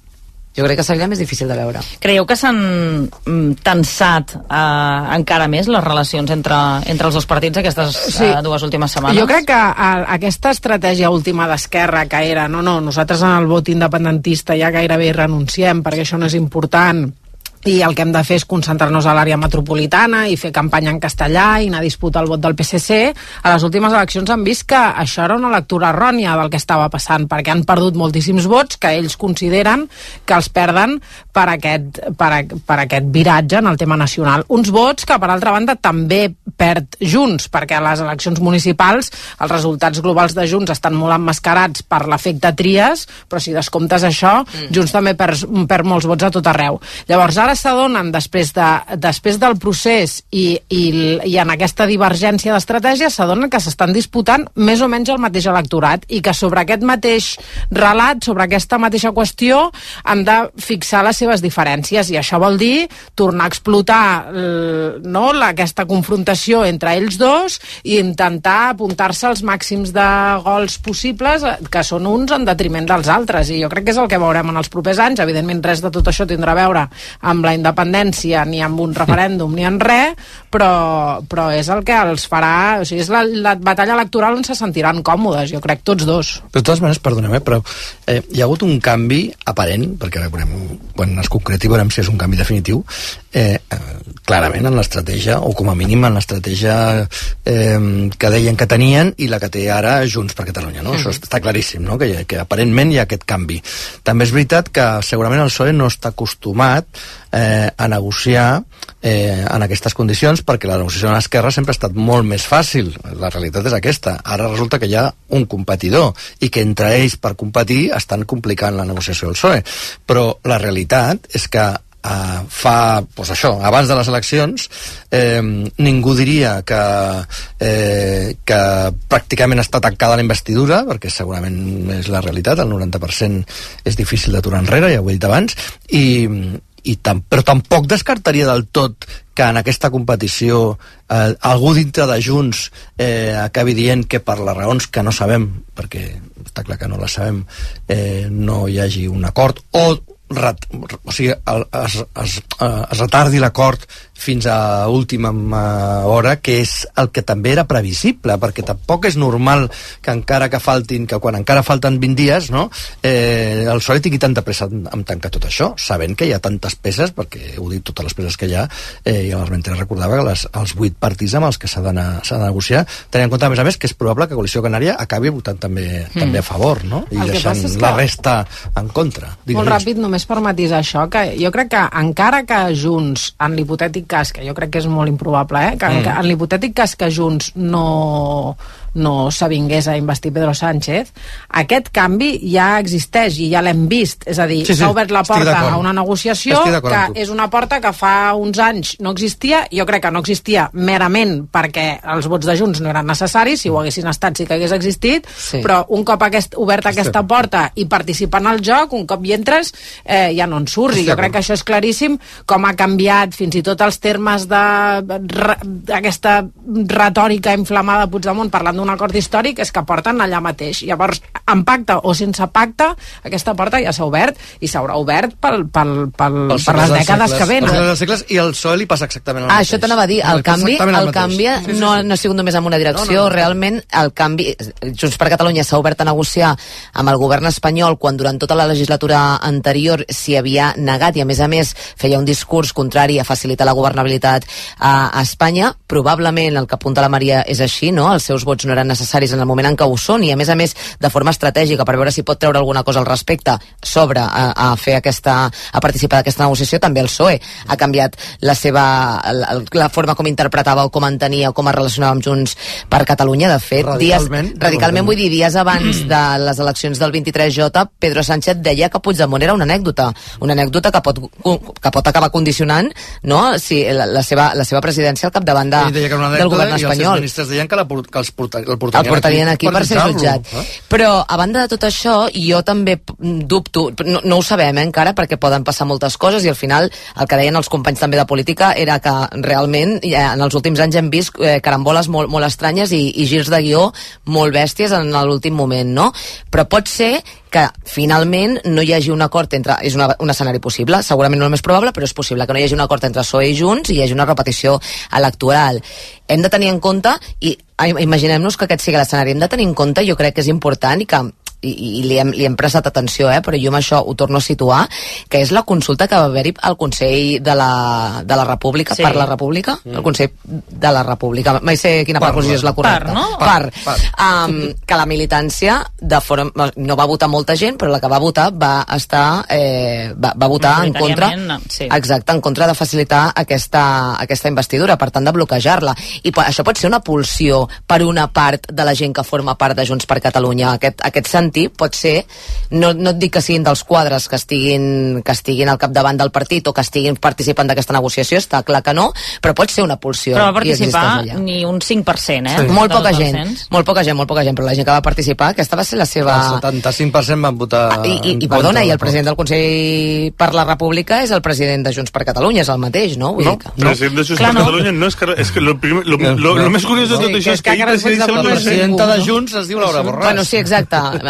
Jo crec que seria més difícil de veure. Creieu que s'han mm, tensat eh, encara més les relacions entre, entre els dos partits aquestes sí. eh, dues últimes setmanes? Jo crec que a, aquesta estratègia última d'Esquerra, que era no, no, nosaltres en el vot independentista ja gairebé hi renunciem perquè això no és important, i el que hem de fer és concentrar-nos a l'àrea metropolitana i fer campanya en castellà i anar a disputar el vot del P S C. A les últimes eleccions han vist que això era una lectura errònia del que estava passant, perquè han perdut moltíssims vots que ells consideren que els perden per aquest, per, a, per aquest viratge en el tema nacional. Uns vots que, per altra banda, també perd Junts, perquè a les eleccions municipals els resultats globals de Junts estan molt emmascarats per l'efecte Trias, però si descomptes això, mm. Junts també perd, perd molts vots a tot arreu. Llavors, ara s'adonen, després, de, després del procés i, i, i en aquesta divergència d'estratègia, s'adonen que s'estan disputant més o menys el mateix electorat i que sobre aquest mateix relat, sobre aquesta mateixa qüestió, han de fixar les seves diferències, i això vol dir tornar a explotar no, aquesta confrontació entre ells dos i intentar apuntar-se als màxims de gols possibles, que són uns en detriment dels altres, i jo crec que és el que veurem en els propers anys. Evidentment res de tot això tindrà a veure amb amb la independència, ni amb un referèndum, ni en res, però, però és el que els farà... O sigui, és la, la batalla electoral on se sentiran còmodes, jo crec, tots dos. De totes maneres, perdoneu, eh, però eh, hi ha hagut un canvi aparent, perquè ara veurem, quan es concreti veurem si és un canvi definitiu, eh, eh, clarament en l'estratègia, o com a mínim en l'estratègia eh, que deien que tenien i la que té ara Junts per Catalunya, no? Mm. Això està claríssim, no? Que, que aparentment hi ha aquest canvi. També és veritat que segurament el P S O E no està acostumat eh, a negociar eh, en aquestes condicions, perquè la negociació en Esquerra sempre ha estat molt més fàcil. La realitat és aquesta. Ara resulta que hi ha un competidor i que entre ells per competir estan complicant la negociació del P S O E. Però la realitat és que Uh, fa, doncs això, abans de les eleccions eh, ningú diria que eh, que pràcticament està tancada la investidura, perquè segurament és la realitat, el noranta per cent és difícil d'aturar enrere, ja ho he dit abans, i, i tam però tampoc descartaria del tot que en aquesta competició eh, algú dintre de Junts eh, acabi dient que per les raons que no sabem, perquè està clar que no les sabem, eh, no hi hagi un acord, o Ret, o sigui, es, es, es retardi l'acord fins a última hora, que és el que també era previsible, perquè tampoc és normal que encara que faltin, que quan encara falten vint dies, no, eh, el P S O E tingui tanta pressa en, en tancar tot això, sabent que hi ha tantes peces, perquè heu dit totes les peces que hi ha, eh, i llavors mentre recordava que les, els vuit partits amb els que s'ha de, de negociar, tenint en compte a més a més que és probable que Coalició Canària acabi votant també, mm. també a favor, no? I el deixant que... la resta en contra. Digues. Molt ràpid, només per matisar això, que jo crec que encara que Junts, en l'hipotètic cas, que jo crec que és molt improbable, eh? que mm. en l'hipotètic cas que Junts no, no s'avingués a investir Pedro Sánchez, aquest canvi ja existeix i ja l'hem vist, és a dir, s'ha sí, sí, obert la porta a una negociació que és una porta que fa uns anys no existia, jo crec que no existia merament perquè els vots de Junts no eren necessaris, si ho haguessin estat sí que hagués existit, sí. Però un cop aquest, obert aquesta porta i participant al joc, un cop hi entres, eh, ja no en surts, i jo crec que això és claríssim com ha canviat fins i tot els termes d'aquesta retòrica inflamada de Puigdemont parlant d'un acord històric, és que porten allà mateix. Llavors, amb pacte o sense pacte, aquesta porta ja s'ha obert i s'haurà obert pel, pel, pel, per les dècades que venen. Els segles, i al P S O E li passa exactament el ah, mateix. Això t'anava a dir, el canvi, el canvi sí, sí, sí. No, no ha sigut només en una direcció, no, no, no. Realment el canvi, Junts per Catalunya s'ha obert a negociar amb el govern espanyol quan durant tota la legislatura anterior s'hi havia negat i a més a més feia un discurs contrari a facilitar la governabilitat a, a Espanya. Probablement el que apunta la Maria és així, no? Els seus vots no eren necessaris en el moment en què ho són i a més a més de forma estratègica per veure si pot treure alguna cosa al respecte sobre a, a fer aquesta, a participar d'aquesta negociació. També el P S O E ha canviat la seva la, la forma com interpretava o com entenia o com es relacionava amb Junts per Catalunya. De fet, radicalment, dies, radicalment vull dir, dies abans de les eleccions del vint-i-tres J, Pedro Sánchez deia que Puigdemont era una anècdota, una anècdota que pot, que pot acabar condicionant, no? Si la, la, seva, la seva presidència al capdavant de, del govern espanyol. I els ministres deien que, la, que els porta, el portarien, el portarien aquí, aquí per, per ser jutjat. Eh? Però, a banda de tot això, jo també dubto, no, no ho sabem eh, encara, perquè poden passar moltes coses i al final el que deien els companys també de política era que realment eh, en els últims anys hem vist eh, caramboles molt, molt estranyes i, i girs de guió molt bèsties en l'últim moment, no? Però pot ser que finalment no hi hagi un acord entre... És una, un escenari possible, segurament no el més probable, però és possible que no hi hagi un acord entre P S O E i Junts i hi hagi una repetició electoral. Hem de tenir en compte, i imaginem-nos que aquest sigui l'escenari, hem de tenir en compte, jo crec que és important i que i, i li, hem, li hem prestat atenció, eh, però jo amb això ho torno a situar, que és la consulta que va haver-hi al Consell de la, de la República, sí. Per la República, mm. el Consell de la República, mai sé quina preposició és la correcta. Per, no? Per, per. Um, que la militància de forma, no va votar molta gent, però la que va votar va estar eh, va, va votar en contra sí. exacte, en contra de facilitar aquesta, aquesta investidura, per tant de bloquejar-la, i això pot ser una pulsió per una part de la gent que forma part de Junts per Catalunya. Aquest, aquest sentit pot ser, no, no et dic que siguin dels quadres que estiguin, que estiguin al capdavant del partit o que estiguin participant d'aquesta negociació, està clar que no, però pot ser una pulsió. Però va participar ni un cinc per cent, eh? Sí. Molt poca gent, molt poca gent, molt poca gent, però la gent que va participar, aquesta va ser la seva... El setanta-cinc per cent van votar... Ah, i, i, i perdona, i el president del Consell per la República és el president de Junts per Catalunya, és el mateix, no? Vull no, dir que... el president de Junts per Catalunya no és que... És que lo, primer, lo, lo, lo, lo més curiós de tot això és que... La presidenta de Junts es diu Laura Borràs. Bueno, sí, exacte.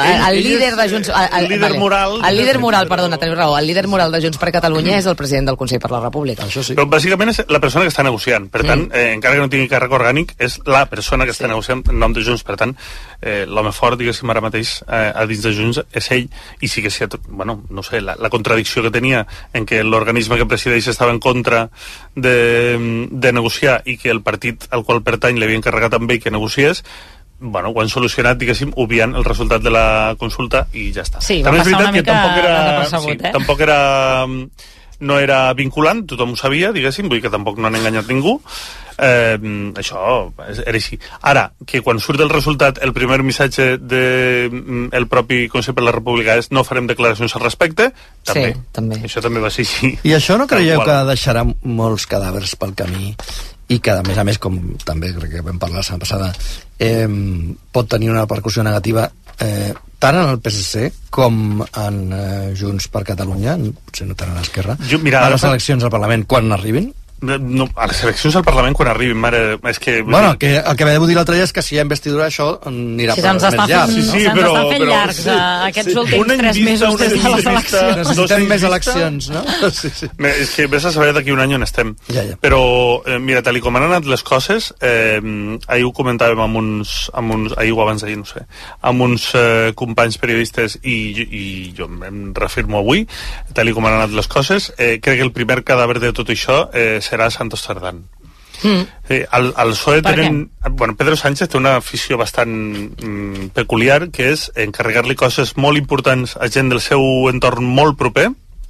el, el líder de Junts... El, el líder vale. moral... El líder moral, perdona, teniu raó. El líder moral de Junts per Catalunya és el president del Consell per la República. Això sí. Però bàsicament és la persona que està negociant. Per tant, eh, encara que no tingui càrrec orgànic, és la persona que està negociant en nom de Junts. Per tant, eh, l'home fort, diguéssim, ara mateix eh, a dins de Junts és ell. I sí que sí, bueno, no sé, la, la contradicció que tenia en què l'organisme que presideix estava en contra de, de negociar i que el partit al qual pertany li havia encarregat amb ell que negociés, bueno, ho han solucionat, diguéssim, obviant el resultat de la consulta i ja està. Sí, va també passar una mica tampoc era, desapercebut, sí, eh? tampoc era... no era vinculant, tothom ho sabia, diguéssim, vull dir que tampoc no han enganyat ningú. Eh, això era així. Ara, que quan surt el resultat, el primer missatge del de, propi Consell per la República és no farem declaracions al respecte, també. Sí, també. Això també va ser així. I això no creieu que deixarà molts cadàvers pel camí i que, a més a més, com també crec que vam parlar la setmana passada, eh, pot tenir una repercussió negativa eh, tant en el P S C com en eh, Junts per Catalunya, potser no tant a l'Esquerra, a les eleccions al Parlament quan arribin? No, a les eleccions al Parlament quan arribin, mare, és que... Bueno, que, el que vam dir l'altre dia és que si hi ha investidura això anirà si per més llarg. Sí, sí, se'ns estan fent llargs sí, aquests sí. últims tres mesos des de les eleccions. Necessitem més eleccions, no? Sí, sí. És que vés a saber d'aquí un any on estem. Ja, ja. Però, eh, mira, tal com han anat les coses, eh, ahir ho comentàvem amb uns, amb uns ahir o abans d'ahir, no sé, amb uns eh, companys periodistes i, i jo em reafirmo avui, tal com han anat les coses, eh, crec que el primer cadàver de tot això eh, serà Santos Tardán. Mm. Sí, el, el P S O E tenen... Bueno, Pedro Sánchez té una afició bastant mm, peculiar, que és encarregar-li coses molt importants a gent del seu entorn molt proper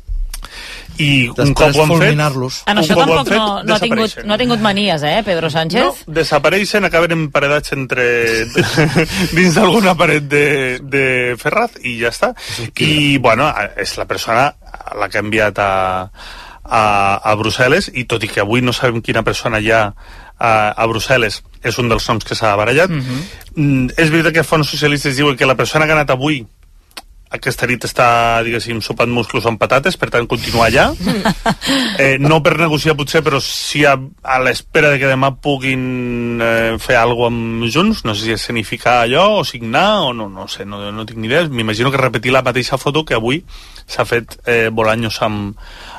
i després un cop ho han fet... En això tampoc no, no, ha tingut, no ha tingut manies, eh, Pedro Sánchez? No, desapareixen, acaben emparedats entre... dins d'alguna paret de, de Ferraz i ja està. I, bueno, és la persona a la que ha enviat a A, a Brussel·les, i tot i que avui no sabem quina persona hi ha a, a Brussel·les, és un dels noms que s'ha barallat. Mm-hmm. mm, és veritat que fons socialistes diuen que la persona que ha anat avui aquesta nit està, diguéssim, sopant musclos amb patates, per tant continuar allà, eh, no per negociar potser, però sí a, a l'espera de que demà puguin eh, fer alguna cosa amb Junts, no sé si escenificar allò o signar o no, no sé, no, no tinc ni idea. M'imagino que repetir la mateixa foto que avui s'ha fet eh, Bolaños amb,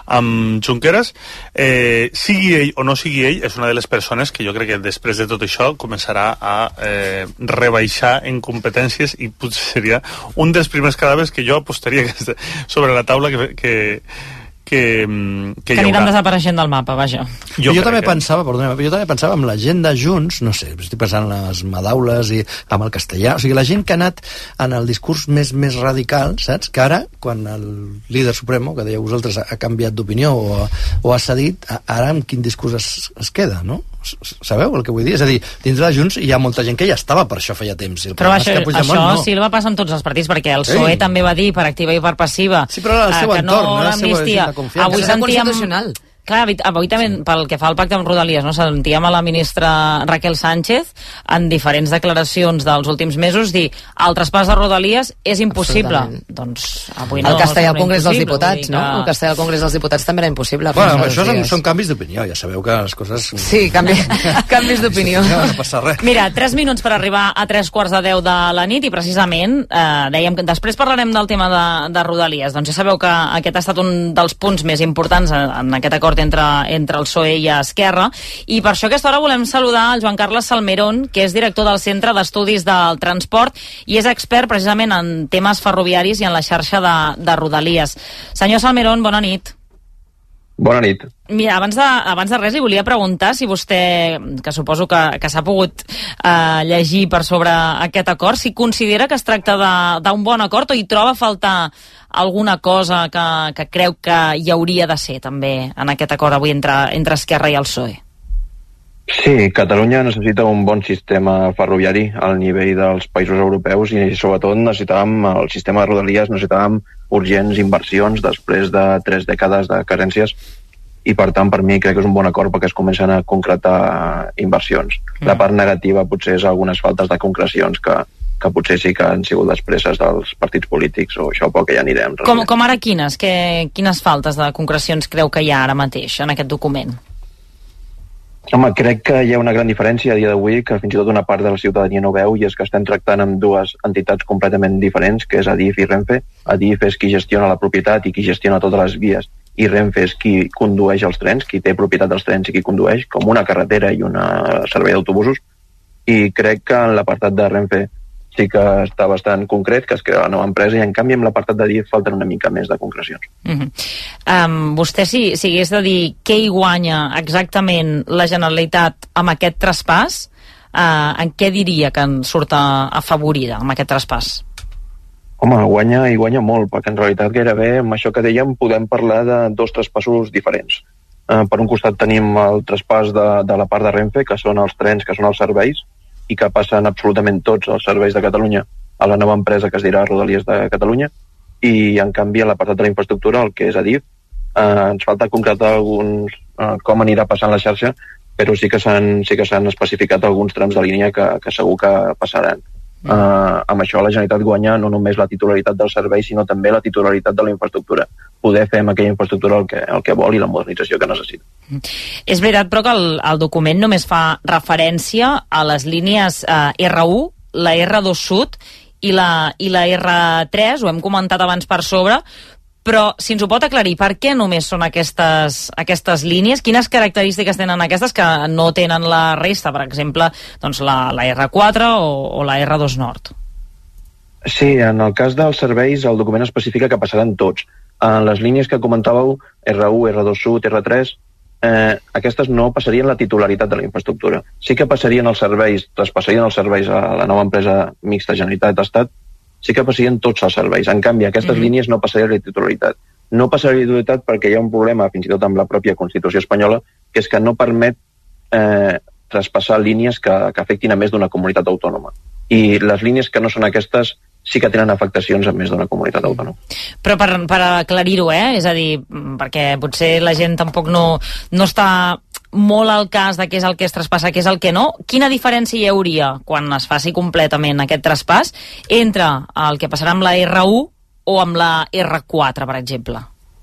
amb Junqueras. Eh, sigui ell o no sigui ell, és una de les persones que jo crec que després de tot això començarà a eh, rebaixar en competències i potser seria un dels primers cadàvers que jo apostaria que sobre la taula que, que, que, que, que aniran desapareixent del mapa, vaja. Jo, jo també que... pensava, perdona, jo també pensava amb la gent de Junts, no sé, estic pensant en les Madaules i amb el castellà, o sigui, la gent que ha anat en el discurs més més radical, saps? Que ara, quan el líder supremo, que dèieu vosaltres, ha canviat d'opinió o, o ha cedit, ara amb quin discurs es, es queda, no? Sabeu el que vull dir? És a dir, dins de Junts hi ha molta gent que ja estava per això feia temps. Però això, això no. Silva passa amb tots els partits, perquè el P S O E sí. també va dir per activa i per passiva sí, però el seu que entorn, no l'amnistia. Avui sentíem... Clar, avui també, pel que fa al pacte amb Rodalies, no? Sentíem a la ministra Raquel Sánchez en diferents declaracions dels últims mesos dir el traspàs de Rodalies és impossible. Doncs avui no. El castellà al Congrés dels Diputats, que... no? El castellà al Congrés dels Diputats també era impossible. Bueno, això són, són canvis d'opinió, ja sabeu que les coses... Sí, canvi, canvis d'opinió. No, no passa res. Mira, tres minuts per arribar a tres quarts de deu de la nit i precisament eh, dèiem que després parlarem del tema de, de Rodalies. Doncs ja sabeu que aquest ha estat un dels punts més importants en, en aquest acord entre, entre el P S O E i Esquerra, i per això a aquesta hora volem saludar el Joan Carles Salmerón, que és director del Centre d'Estudis del Transport i és expert precisament en temes ferroviaris i en la xarxa de, de Rodalies. Senyor Salmerón, bona nit. Bona nit. Mira, abans de, abans de res li volia preguntar si vostè, que suposo que, que s'ha pogut eh, llegir per sobre aquest acord, si considera que es tracta d'un bon acord o hi troba a faltar alguna cosa que, que creu que hi hauria de ser també en aquest acord avui entre, entre Esquerra i el P S O E? Sí, Catalunya necessita un bon sistema ferroviari al nivell dels països europeus i sobretot necessitàvem el sistema de Rodalies, necessitàvem urgents inversions després de tres dècades de carències i per tant per mi crec que és un bon acord perquè es comencen a concretar inversions. Mm. La part negativa potser és algunes faltes de concrecions que, que potser sí que han sigut les presses dels partits polítics o això, però que ja anirem. Com, com ara quines? Que, quines faltes de concrecions creu que hi ha ara mateix en aquest document? Home, crec que hi ha una gran diferència a dia d'avui, que fins i tot una part de la ciutadania no veu, i és que estem tractant amb dues entitats completament diferents, que és Adif i Renfe. Adif és qui gestiona la propietat i qui gestiona totes les vies, i Renfe és qui condueix els trens, qui té propietat dels trens i qui condueix, com una carretera i un servei d'autobusos. I crec que en l'apartat de Renfe sí que està bastant concret, que es crea la nova empresa, i en canvi amb l'apartat de Adif falten una mica més de concrecions. Uh-huh. um, vostè, si, si hagués de dir què hi guanya exactament la Generalitat amb aquest traspàs, uh, en què diria que en surt afavorida amb aquest traspàs? Home, guanya i guanya molt, perquè en realitat gairebé amb això que dèiem podem parlar de dos traspassos diferents. Uh, per un costat tenim el traspàs de, de la part de Renfe, que són els trens, que són els serveis, i que passen absolutament tots els serveis de Catalunya a la nova empresa que es dirà Rodalies de Catalunya, i en canvi a l'apartat de la infraestructura, el que és Adif, eh, ens falta concretar alguns, eh, com anirà passant la xarxa, però sí que s'han sí que s'han especificat alguns trams de línia que, que segur que passaran. Mm. Eh, amb això la Generalitat guanya no només la titularitat del servei, sinó també la titularitat de la infraestructura. Poder fer amb aquella infraestructura el que, el que vol i la modernització que necessita. Mm. És veritat, però que el, el document només fa referència a les línies eh, erre u, la erre dos Sud i la, i la erre tres, ho hem comentat abans per sobre, però si ens ho pot aclarir, per què només són aquestes, aquestes línies? Quines característiques tenen aquestes que no tenen la resta? Per exemple, doncs la, la erre quatre o, o la erre dos Nord. Sí, en el cas dels serveis el document especifica que passaran tots. En les línies que comentàveu, erre u, erre dos Sud, erre tres, eh, aquestes no passarien la titularitat de la infraestructura. Sí que passarien els serveis, traspassarien els serveis a la nova empresa mixta Generalitat-Estat, sí que passarien tots els serveis. En canvi, aquestes mm-hmm. línies no passarien la titularitat. No passaria la titularitat perquè hi ha un problema, fins i tot amb la pròpia Constitució espanyola, que és que no permet eh, traspassar línies que, que afectin a més d'una comunitat autònoma. I les línies que no són aquestes sí que tenen afectacions a més d'una comunitat autònoma. Però per, per aclarir-ho, eh? És a dir, perquè potser la gent tampoc no, no està molt al cas de què és el que es traspassa, què és el que no, quina diferència hi hauria quan es faci completament aquest traspàs entre el que passarà amb la erre u o amb la erre quatre, per exemple?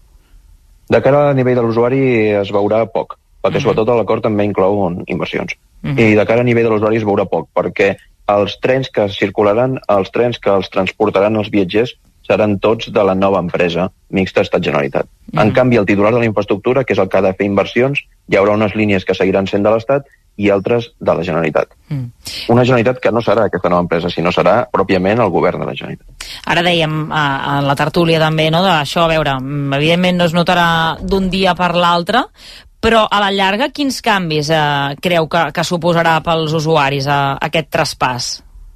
De cara a nivell de l'usuari es veurà poc, perquè mm-hmm. sobretot l'acord també inclou inversions. Mm-hmm. I de cara a nivell de l'usuari es veurà poc, perquè els trens que circularan, els trens que els transportaran els viatgers, seran tots de la nova empresa mixta Estat-Generalitat. Mm. En canvi, el titular de la infraestructura, que és el que ha de fer inversions, hi haurà unes línies que seguiran sent de l'Estat i altres de la Generalitat. Mm. Una Generalitat que no serà aquesta nova empresa, sinó serà pròpiament el govern de la Generalitat. Ara dèiem a, a la tertúlia també, no?, d'això, a veure, evidentment no es notarà d'un dia per l'altre, però a la llarga quins canvis eh, creu que, que suposarà pels usuaris eh, aquest traspàs?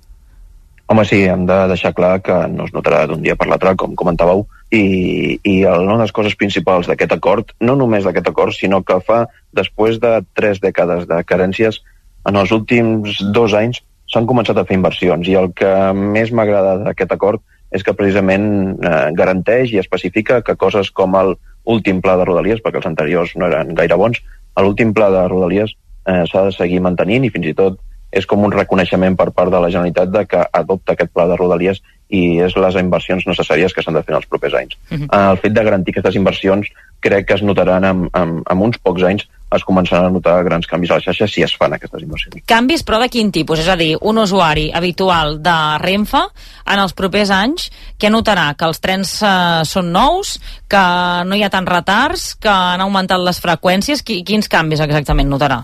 Home, sí, hem de deixar clar que no es notarà d'un dia per l'altre, com comentàveu, i, i una de les coses principals d'aquest acord, no només d'aquest acord, sinó que fa, després de tres dècades de carències, en els últims dos anys s'han començat a fer inversions, i el que més m'agrada d'aquest acord és que precisament eh, garanteix i especifica que coses com el últim pla de Rodalies, perquè els anteriors no eren gaire bons, l'últim pla de Rodalies eh, s'ha de seguir mantenint, i fins i tot és com un reconeixement per part de la Generalitat de que adopta aquest pla de Rodalies i és les inversions necessàries que s'han de fer en els propers anys. Uh-huh. El fet de garantir aquestes inversions crec que es notaran en, en, en uns pocs anys, es començaran a notar grans canvis a la xarxa si es fan aquestes inversions. Canvis, però de quin tipus? És a dir, un usuari habitual de Renfe en els propers anys, què notarà? Que els trens eh, són nous, que no hi ha tants retards, que han augmentat les freqüències? Quins canvis exactament notarà?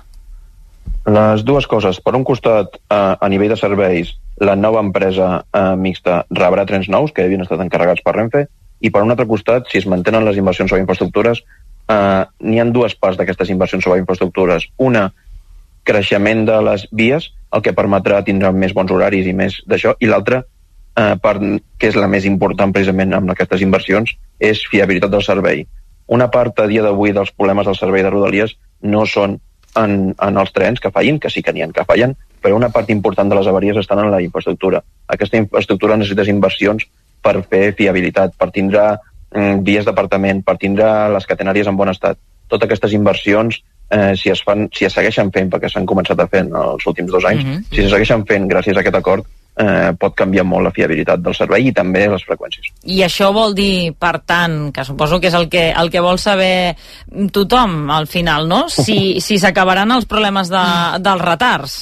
Les dues coses. Per un costat, eh, a nivell de serveis, la nova empresa eh, mixta rebrà trens nous que havien estat encarregats per Renfe, i per un altre costat, si es mantenen les inversions sobre infraestructures, eh, n'hi ha dues parts d'aquestes inversions sobre infraestructures. Una, creixement de les vies, el que permetrà tindre més bons horaris i més d'això, i l'altra, eh, part, que és la més important precisament amb aquestes inversions, és fiabilitat del servei. Una part a dia d'avui dels problemes del servei de Rodalies no són En, en els trens que fallen, que sí que n'hi ha que fallen, però una part important de les avaries estan en la infraestructura. Aquesta infraestructura necessita inversions per fer fiabilitat, per tindre mm, vies d'apartament, per tindre les catenàries en bon estat. Totes aquestes inversions, eh, si es fan, si es segueixen fent, perquè s'han començat a fer en els últims dos anys, mm-hmm. si se segueixen fent gràcies a aquest acord, eh, pot canviar molt la fiabilitat del servei i també les freqüències. I això vol dir, per tant, que suposo que és el que, el que vol saber tothom al final, no? Si, si s'acabaran els problemes de, dels retards.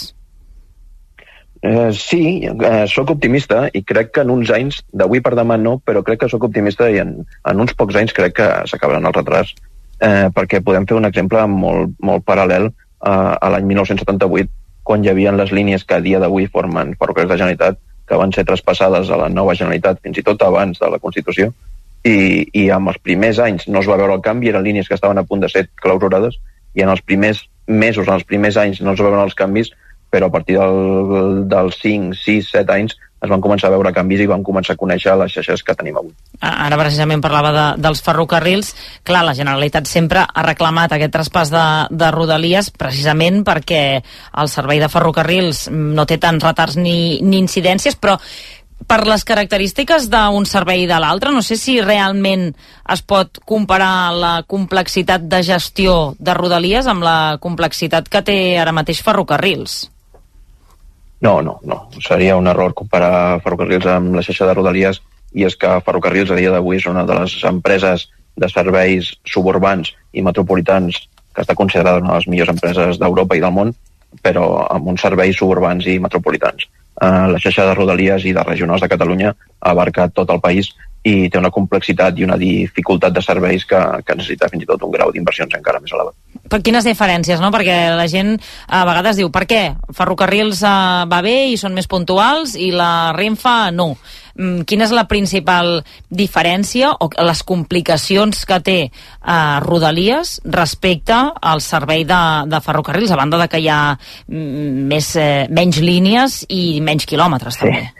Eh, sí, eh, sóc optimista i crec que en uns anys, d'avui per demà no, però crec que sóc optimista i en, en uns pocs anys crec que s'acabaran els retards, eh, perquè podem fer un exemple molt, molt paral·lel eh, a l'any dinou setanta-vuit, quan hi havia les línies que a dia d'avui formen Ferrocarrils de Generalitat, que van ser traspassades a la nova Generalitat, fins i tot abans de la Constitució, i, i en els primers anys no es va veure el canvi, eren línies que estaven a punt de ser clausurades, i en els primers mesos, en els primers anys no es va veure els canvis, però a partir del, dels cinc, sis, set anys es van començar a veure canvis i van començar a conèixer les xarxes que tenim avui. Ara precisament parlava de, dels ferrocarrils. Clar, la Generalitat sempre ha reclamat aquest traspàs de, de Rodalies precisament perquè el servei de ferrocarrils no té tants retards ni, ni incidències, però per les característiques d'un servei i de l'altre, no sé si realment es pot comparar la complexitat de gestió de Rodalies amb la complexitat que té ara mateix ferrocarrils. No, no, no. Seria un error comparar Ferrocarrils amb la xarxa de Rodalies, i és que Ferrocarrils a dia d'avui és una de les empreses de serveis suburbans i metropolitans que està considerada una de les millors empreses d'Europa i del món, però amb uns serveis suburbans i metropolitans. Uh, la xarxa de Rodalies i de regionals de Catalunya abarca tot el país i té una complexitat i una dificultat de serveis que, que necessita fins i tot un grau d'inversions encara més elevat. Per quines diferències, no? Perquè la gent a vegades diu, per què? Ferrocarrils eh, va bé i són més puntuals i la Renfe no. Mm, quina és la principal diferència o les complicacions que té eh, Rodalies respecte al servei de, de ferrocarrils, a banda de que hi ha mm, més, eh, menys línies i menys quilòmetres, sí. També?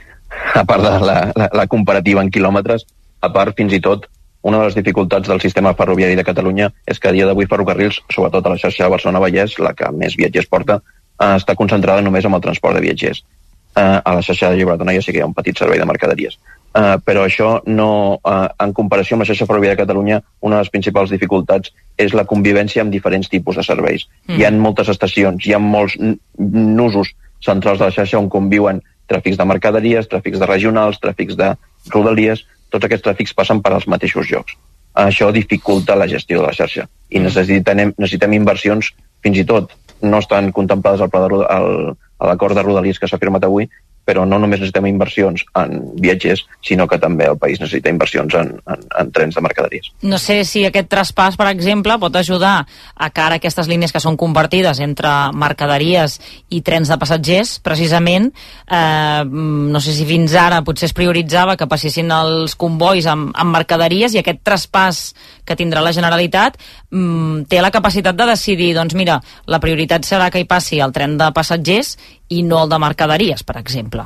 A part de la, la, la comparativa en quilòmetres, a part fins i tot una de les dificultats del sistema ferroviari de Catalunya és que a dia d'avui Ferrocarrils, sobretot a la xarxa de Barcelona-Vallès, la que més viatgers porta, eh, està concentrada només en el transport de viatgers. Eh, a la xarxa de Llibertona ja sí que hi ha un petit servei de mercaderies. Eh, però això no, eh, en comparació amb la xarxa ferroviària de Catalunya, una de les principals dificultats és la convivència amb diferents tipus de serveis. Mm. Hi ha moltes estacions, hi ha molts nusos centrals de la xarxa on conviuen tràfics de mercaderies, tràfics de regionals, tràfics de Rodalies, tots aquests tràfics passen per als mateixos llocs. Això dificulta la gestió de la xarxa i necessitem, necessitem inversions, fins i tot no estan contemplades al pla de, al, a l'acord de Rodalies que s'ha firmat avui, però no només necessitem inversions en viatgers, sinó que també el país necessita inversions en, en, en trens de mercaderies. No sé si aquest traspàs, per exemple, pot ajudar a que ara aquestes línies que són compartides entre mercaderies i trens de passatgers, precisament, eh, no sé si fins ara potser es prioritzava que passessin els convois amb, amb mercaderies, i aquest traspàs que tindrà la Generalitat mm, té la capacitat de decidir, doncs mira, la prioritat serà que hi passi el tren de passatgers i no el de mercaderies, per exemple.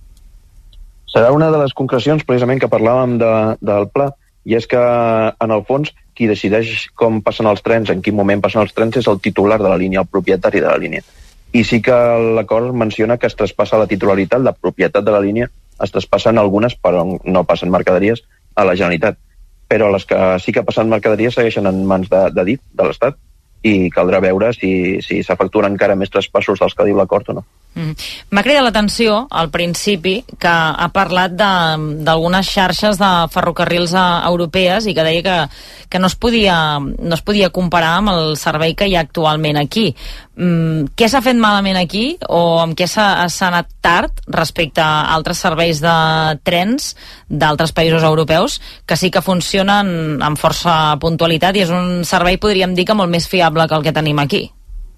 Serà una de les concrecions precisament que parlàvem de, del pla, i és que en el fons qui decideix com passen els trens, en quin moment passen els trens, és el titular de la línia, el propietari de la línia. I sí que l'acord menciona que es traspassa la titularitat, la propietat de la línia, es traspassen algunes, però no passen mercaderies, a la Generalitat. Però les que sí que passen mercaderies segueixen en mans de, de D I F, de l'Estat, i caldrà veure si, si s'efectuen encara més traspassos dels que diu l'acord o no. Mm. M'ha cridat l'atenció al principi que ha parlat d'algunes xarxes de ferrocarrils europees i que deia que, que no, es podia, no es podia comparar amb el servei que hi ha actualment aquí. Mm, què s'ha fet malament aquí o amb què s'ha anat tard respecte a altres serveis de trens d'altres països europeus que sí que funcionen amb força puntualitat i és un servei, podríem dir, que molt més fiable que el que tenim aquí?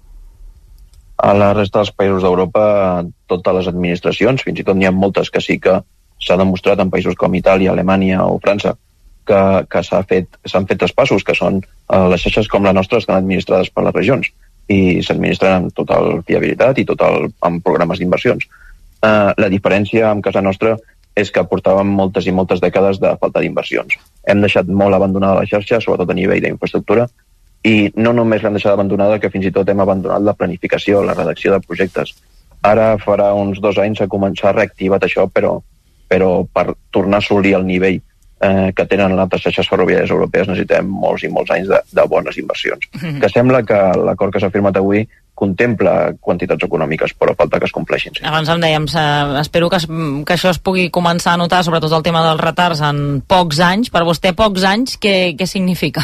A la resta dels països d'Europa, totes les administracions, fins i tot n'hi ha moltes que sí que s'ha demostrat en països com Itàlia, Alemanya o França, que, que s'ha fet, s'han fet traspassos, que són eh, les xarxes com la nostra estan administrades per les regions i s'administren amb total fiabilitat i total amb programes d'inversions. Eh, la diferència en casa nostra és que portàvem moltes i moltes dècades de falta d'inversions. Hem deixat molt abandonada la xarxa, sobretot a nivell d'infraestructura, i no només l'hem deixat abandonada, que fins i tot hem abandonat la planificació, la redacció de projectes. Ara farà uns dos anys a començar a reactivar això, però, però per tornar a assolir el nivell eh, que tenen altres xarxes ferroviàries europees necessitem molts i molts anys de, de bones inversions. Mm-hmm. Que sembla que l'acord que s'ha firmat avui contempla quantitats econòmiques, però falta que es compleixin. Sí. Abans em dèiem, eh, espero que, es, que això es pugui començar a notar, sobretot el tema dels retards, en pocs anys. Per vostè, pocs anys, què, què significa?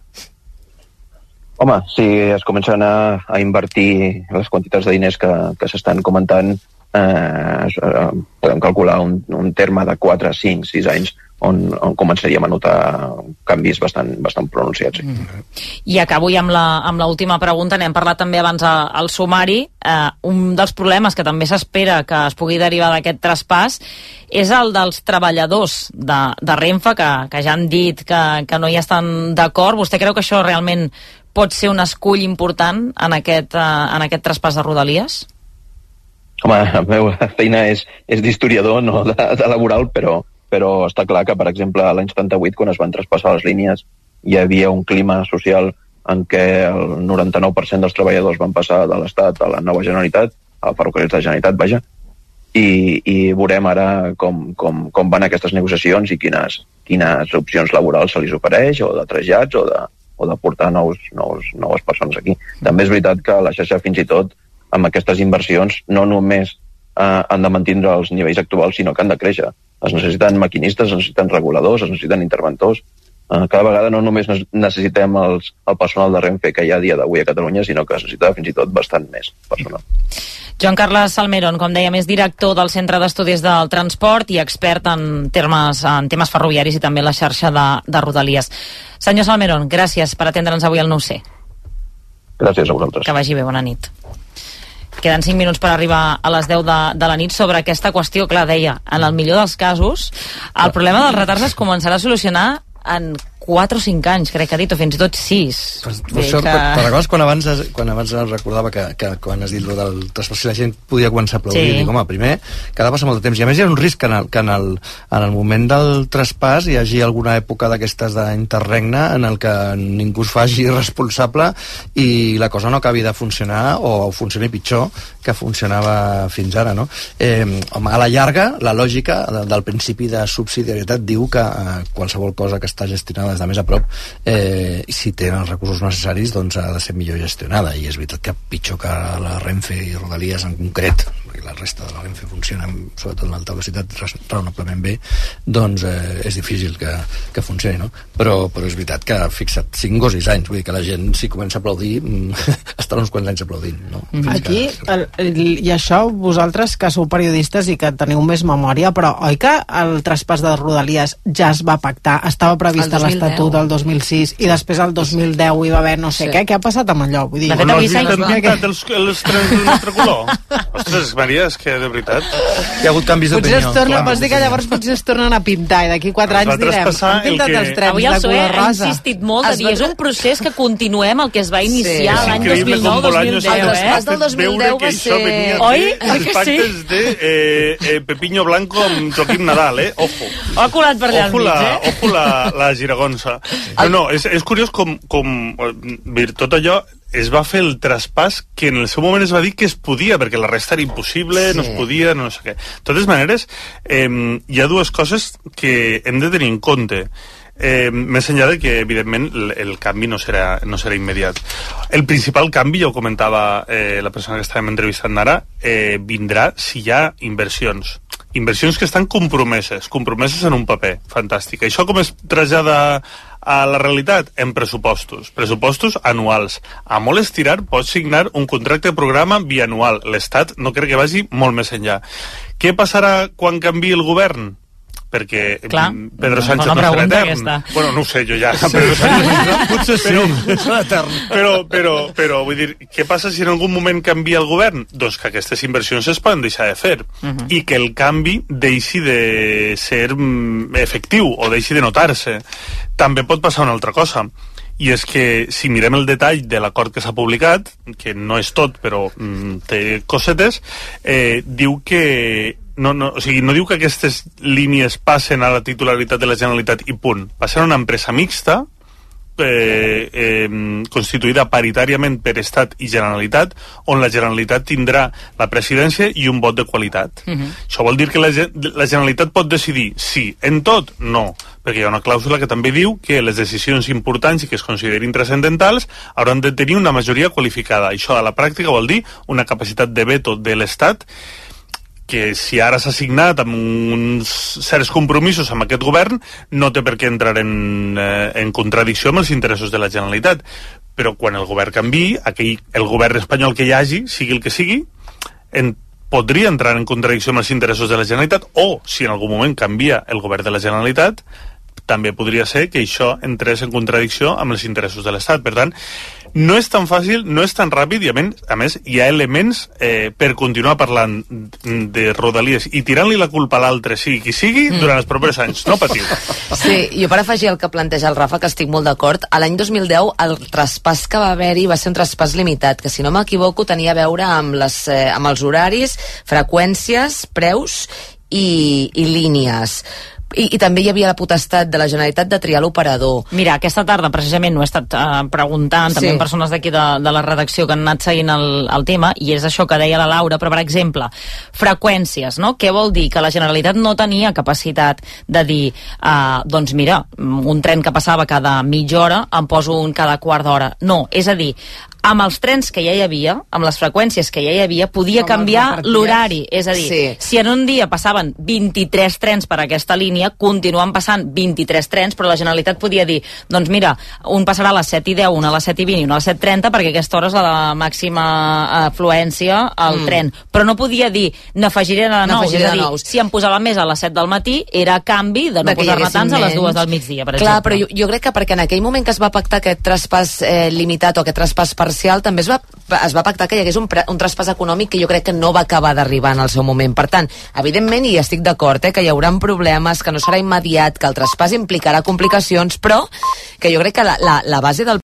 Home, si es comencen a, a invertir les quantitats de diners que, que s'estan comentant, eh, eh, podem calcular un, un terme de quatre, cinc, sis anys on, on començaríem a notar canvis bastant, bastant pronunciats. Sí. Mm. I acabo ja amb la, amb l'última pregunta. N'hem parlat també abans a, al sumari. Eh, un dels problemes que també s'espera que es pugui derivar d'aquest traspàs és el dels treballadors de, de Renfe, que, que ja han dit que, que no hi estan d'acord. Vostè creu que això realment pot ser un escull important en aquest, eh, en aquest traspàs de Rodalies? Home, la meva feina és, és d'historiador, no de, de laboral, però, però està clar que, per exemple, l'any setanta-vuit, quan es van traspassar les línies, hi havia un clima social en què el noranta-nou per cent dels treballadors van passar de l'Estat a la nova Generalitat, a Ferrocarrils de la Generalitat, vaja, i, i veurem ara com, com, com van aquestes negociacions i quines, quines opcions laborals se li ofereix, o de trasllats, o de, o de portar nous, nous, noves persones aquí. També és veritat que la xarxa, fins i tot, amb aquestes inversions, no només eh, han de mantindre els nivells actuals, sinó que han de créixer. Es necessiten maquinistes, es necessiten reguladors, es necessiten interventors. Eh, cada vegada no només necessitem els, el personal de Renfe que hi ha a dia d'avui a Catalunya, sinó que es necessita fins i tot bastant més personal. Joan Carles Salmeron, com dèiem, és director del Centre d'Estudis del Transport i expert en, termes, en temes ferroviaris i també la xarxa de, de Rodalies. Senyor Salmeron, gràcies per atendre'ns avui al nou C. Gràcies a vosaltres. Que vagi bé, bona nit. Queden cinc minuts per arribar a les deu de, de la nit sobre aquesta qüestió. Clar, deia, en el millor dels casos, el problema dels retards es començarà a solucionar en quatre o cinc anys, crec que ha dit, o fins i tot sis. Pues, per sort, que... te recordes quan abans, quan abans recordava que, que quan has dit lo del traspàs, si la gent podia començar a aplaudir, sí. Dic, home, primer, que ha de passar molt de temps, i a més hi ha un risc que en el, que en el, en el moment del traspàs hi hagi alguna època d'aquestes d'interregne en el que ningú es faci responsable i la cosa no acabi de funcionar o funcioni pitjor que funcionava fins ara, no? Eh, home, a la llarga, la lògica del principi de subsidiarietat diu que eh, qualsevol cosa que està gestionada des de més a prop, eh, si tenen els recursos necessaris, doncs ha de ser millor gestionada, i és veritat que pitjor que la Renfe i Rodalies en concret, perquè la resta de la Renfe funciona sobretot en alta velocitat raonablement bé, doncs eh, és difícil que, que funcioni, no? Però, però és veritat que fixa't, cinc o sis anys, vull dir que la gent si comença a aplaudir estarà uns quants anys aplaudint, no? Mm-hmm. Aquí, el, el, i això vosaltres que sou periodistes i que teniu més memòria, però oi que el traspàs de Rodalies ja es va pactar, estava previst a l'Estatut del dos mil sis i després el dos mil deu hi va haver no sé sí. què, què ha passat amb allò? Vull dir, no, no has vist pintat els, els trens d'un altre color? Ostres, Maria, és que de veritat hi ha hagut canvis d'opinió. Potser es torna, pots dir que llavors potser es tornen a pintar i d'aquí quatre anys direm, han pintat que... els trens avui el de color rosa. Ha insistit molt de dir, és un procés que continuem el que es va iniciar sí. l'any dos mil nou dos mil deu, eh? El traspàs del dos mil deu va ser... Oi? Els pactes de eh, eh, Pepiño Blanco amb Joaquim Nadal, eh? Ojo. Ho ha colat per allà al mig, eh? Ojo la, la giragonsa. No, no, és, és curiós com, com tot allò es va fer el traspàs que en el seu moment es va dir que es podia, perquè la resta era impossible, sí. no es podia, no sé què. De totes maneres, eh, hi ha dues coses que hem de tenir en compte. Eh, més enllà de que, evidentment, el, el canvi no serà, no serà immediat. El principal canvi, ja ho comentava eh, la persona que estàvem entrevistant ara, eh, vindrà si hi ha inversions. Inversions que estan compromeses, compromeses en un paper. Fantàstic. Això com es trasllada a la realitat? En pressupostos. Pressupostos anuals. A molt estirar pots signar un contracte de programa bianual. L'Estat no crec que vagi molt més enllà. Què passarà quan canviï el govern? Perquè clar, Pedro Sánchez no, no serà etern. Aquesta. Bueno, no ho sé, jo ja. Sí. Pedro Sánchez, potser sí, però, però, però, però, vull dir, què passa si en algun moment canvia el govern? Doncs que aquestes inversions es poden deixar de fer uh -huh. i que el canvi deixi de ser efectiu o deixi de notar-se. També pot passar una altra cosa, i és que si mirem el detall de l'acord que s'ha publicat, que no és tot, però mm, té cosetes, eh, diu que No, no, o sigui, no diu que aquestes línies passen a la titularitat de la Generalitat i punt. Passen a una empresa mixta eh, eh, constituïda paritàriament per Estat i Generalitat, on la Generalitat tindrà la presidència i un vot de qualitat. Uh-huh. Això vol dir que la, la Generalitat pot decidir sí, en tot, no, perquè hi ha una clàusula que també diu que les decisions importants i que es considerin transcendentals hauran de tenir una majoria qualificada. Això a la pràctica vol dir una capacitat de veto de l'Estat que si ara s'ha signat amb uns certs compromisos amb aquest govern no té per què entrar en, eh, en contradicció amb els interessos de la Generalitat. Però quan el govern canvi, aquell, el govern espanyol que hi hagi, sigui el que sigui, en, podria entrar en contradicció amb els interessos de la Generalitat, o si en algun moment canvia el govern de la Generalitat, també podria ser que això entrés en contradicció amb els interessos de l'Estat. Per tant, no és tan fàcil, no és tan ràpid, i a més, a més hi ha elements eh, per continuar parlant de Rodalies i tirant-li la culpa a l'altre, sigui qui sigui, mm. durant els propers anys. No patiu. Sí, jo per afegir el que planteja el Rafa, que estic molt d'acord, a l'any dos mil deu el traspàs que va haver-hi va ser un traspàs limitat, que si no m'equivoco tenia a veure amb, les, eh, amb els horaris, freqüències, preus i, i línies. I, i també hi havia la potestat de la Generalitat de triar l'operador. Mira, aquesta tarda precisament no he estat uh, preguntant, sí. també amb persones d'aquí de, de la redacció que han anat seguint el, el tema, i és això que deia la Laura, però per exemple, freqüències, no? Què vol dir? Que la Generalitat no tenia capacitat de dir, uh, doncs mira, un tren que passava cada mitja hora em poso un cada quart d'hora. No, és a dir, amb els trens que ja hi havia, amb les freqüències que ja hi havia, podia Com canviar l'horari. És a dir, sí. si en un dia passaven vint-i-tres trens per aquesta línia, continuen passant vint-i-tres trens, però la Generalitat podia dir, doncs mira, un passarà a les set i deu, un a les set i vint i un a les set i trenta, perquè aquesta hora és la màxima afluència al mm. tren. Però no podia dir, n'afegiré a nou. És a dir, si em posava més a les set del matí, era a canvi de no posar-ne tants a les dues del migdia, per Clar, exemple. però jo, jo crec que perquè en aquell moment que es va pactar aquest traspàs eh, limitat o aquest traspàs parcial, també es va, es va pactar que hi hagués un, pre, un traspàs econòmic que jo crec que no va acabar d'arribar en el seu moment. Per tant, evidentment, i estic d'acord, eh, que hi haurà problemes, que no serà immediat, que el traspàs implicarà complicacions, però que jo crec que la, la, la base del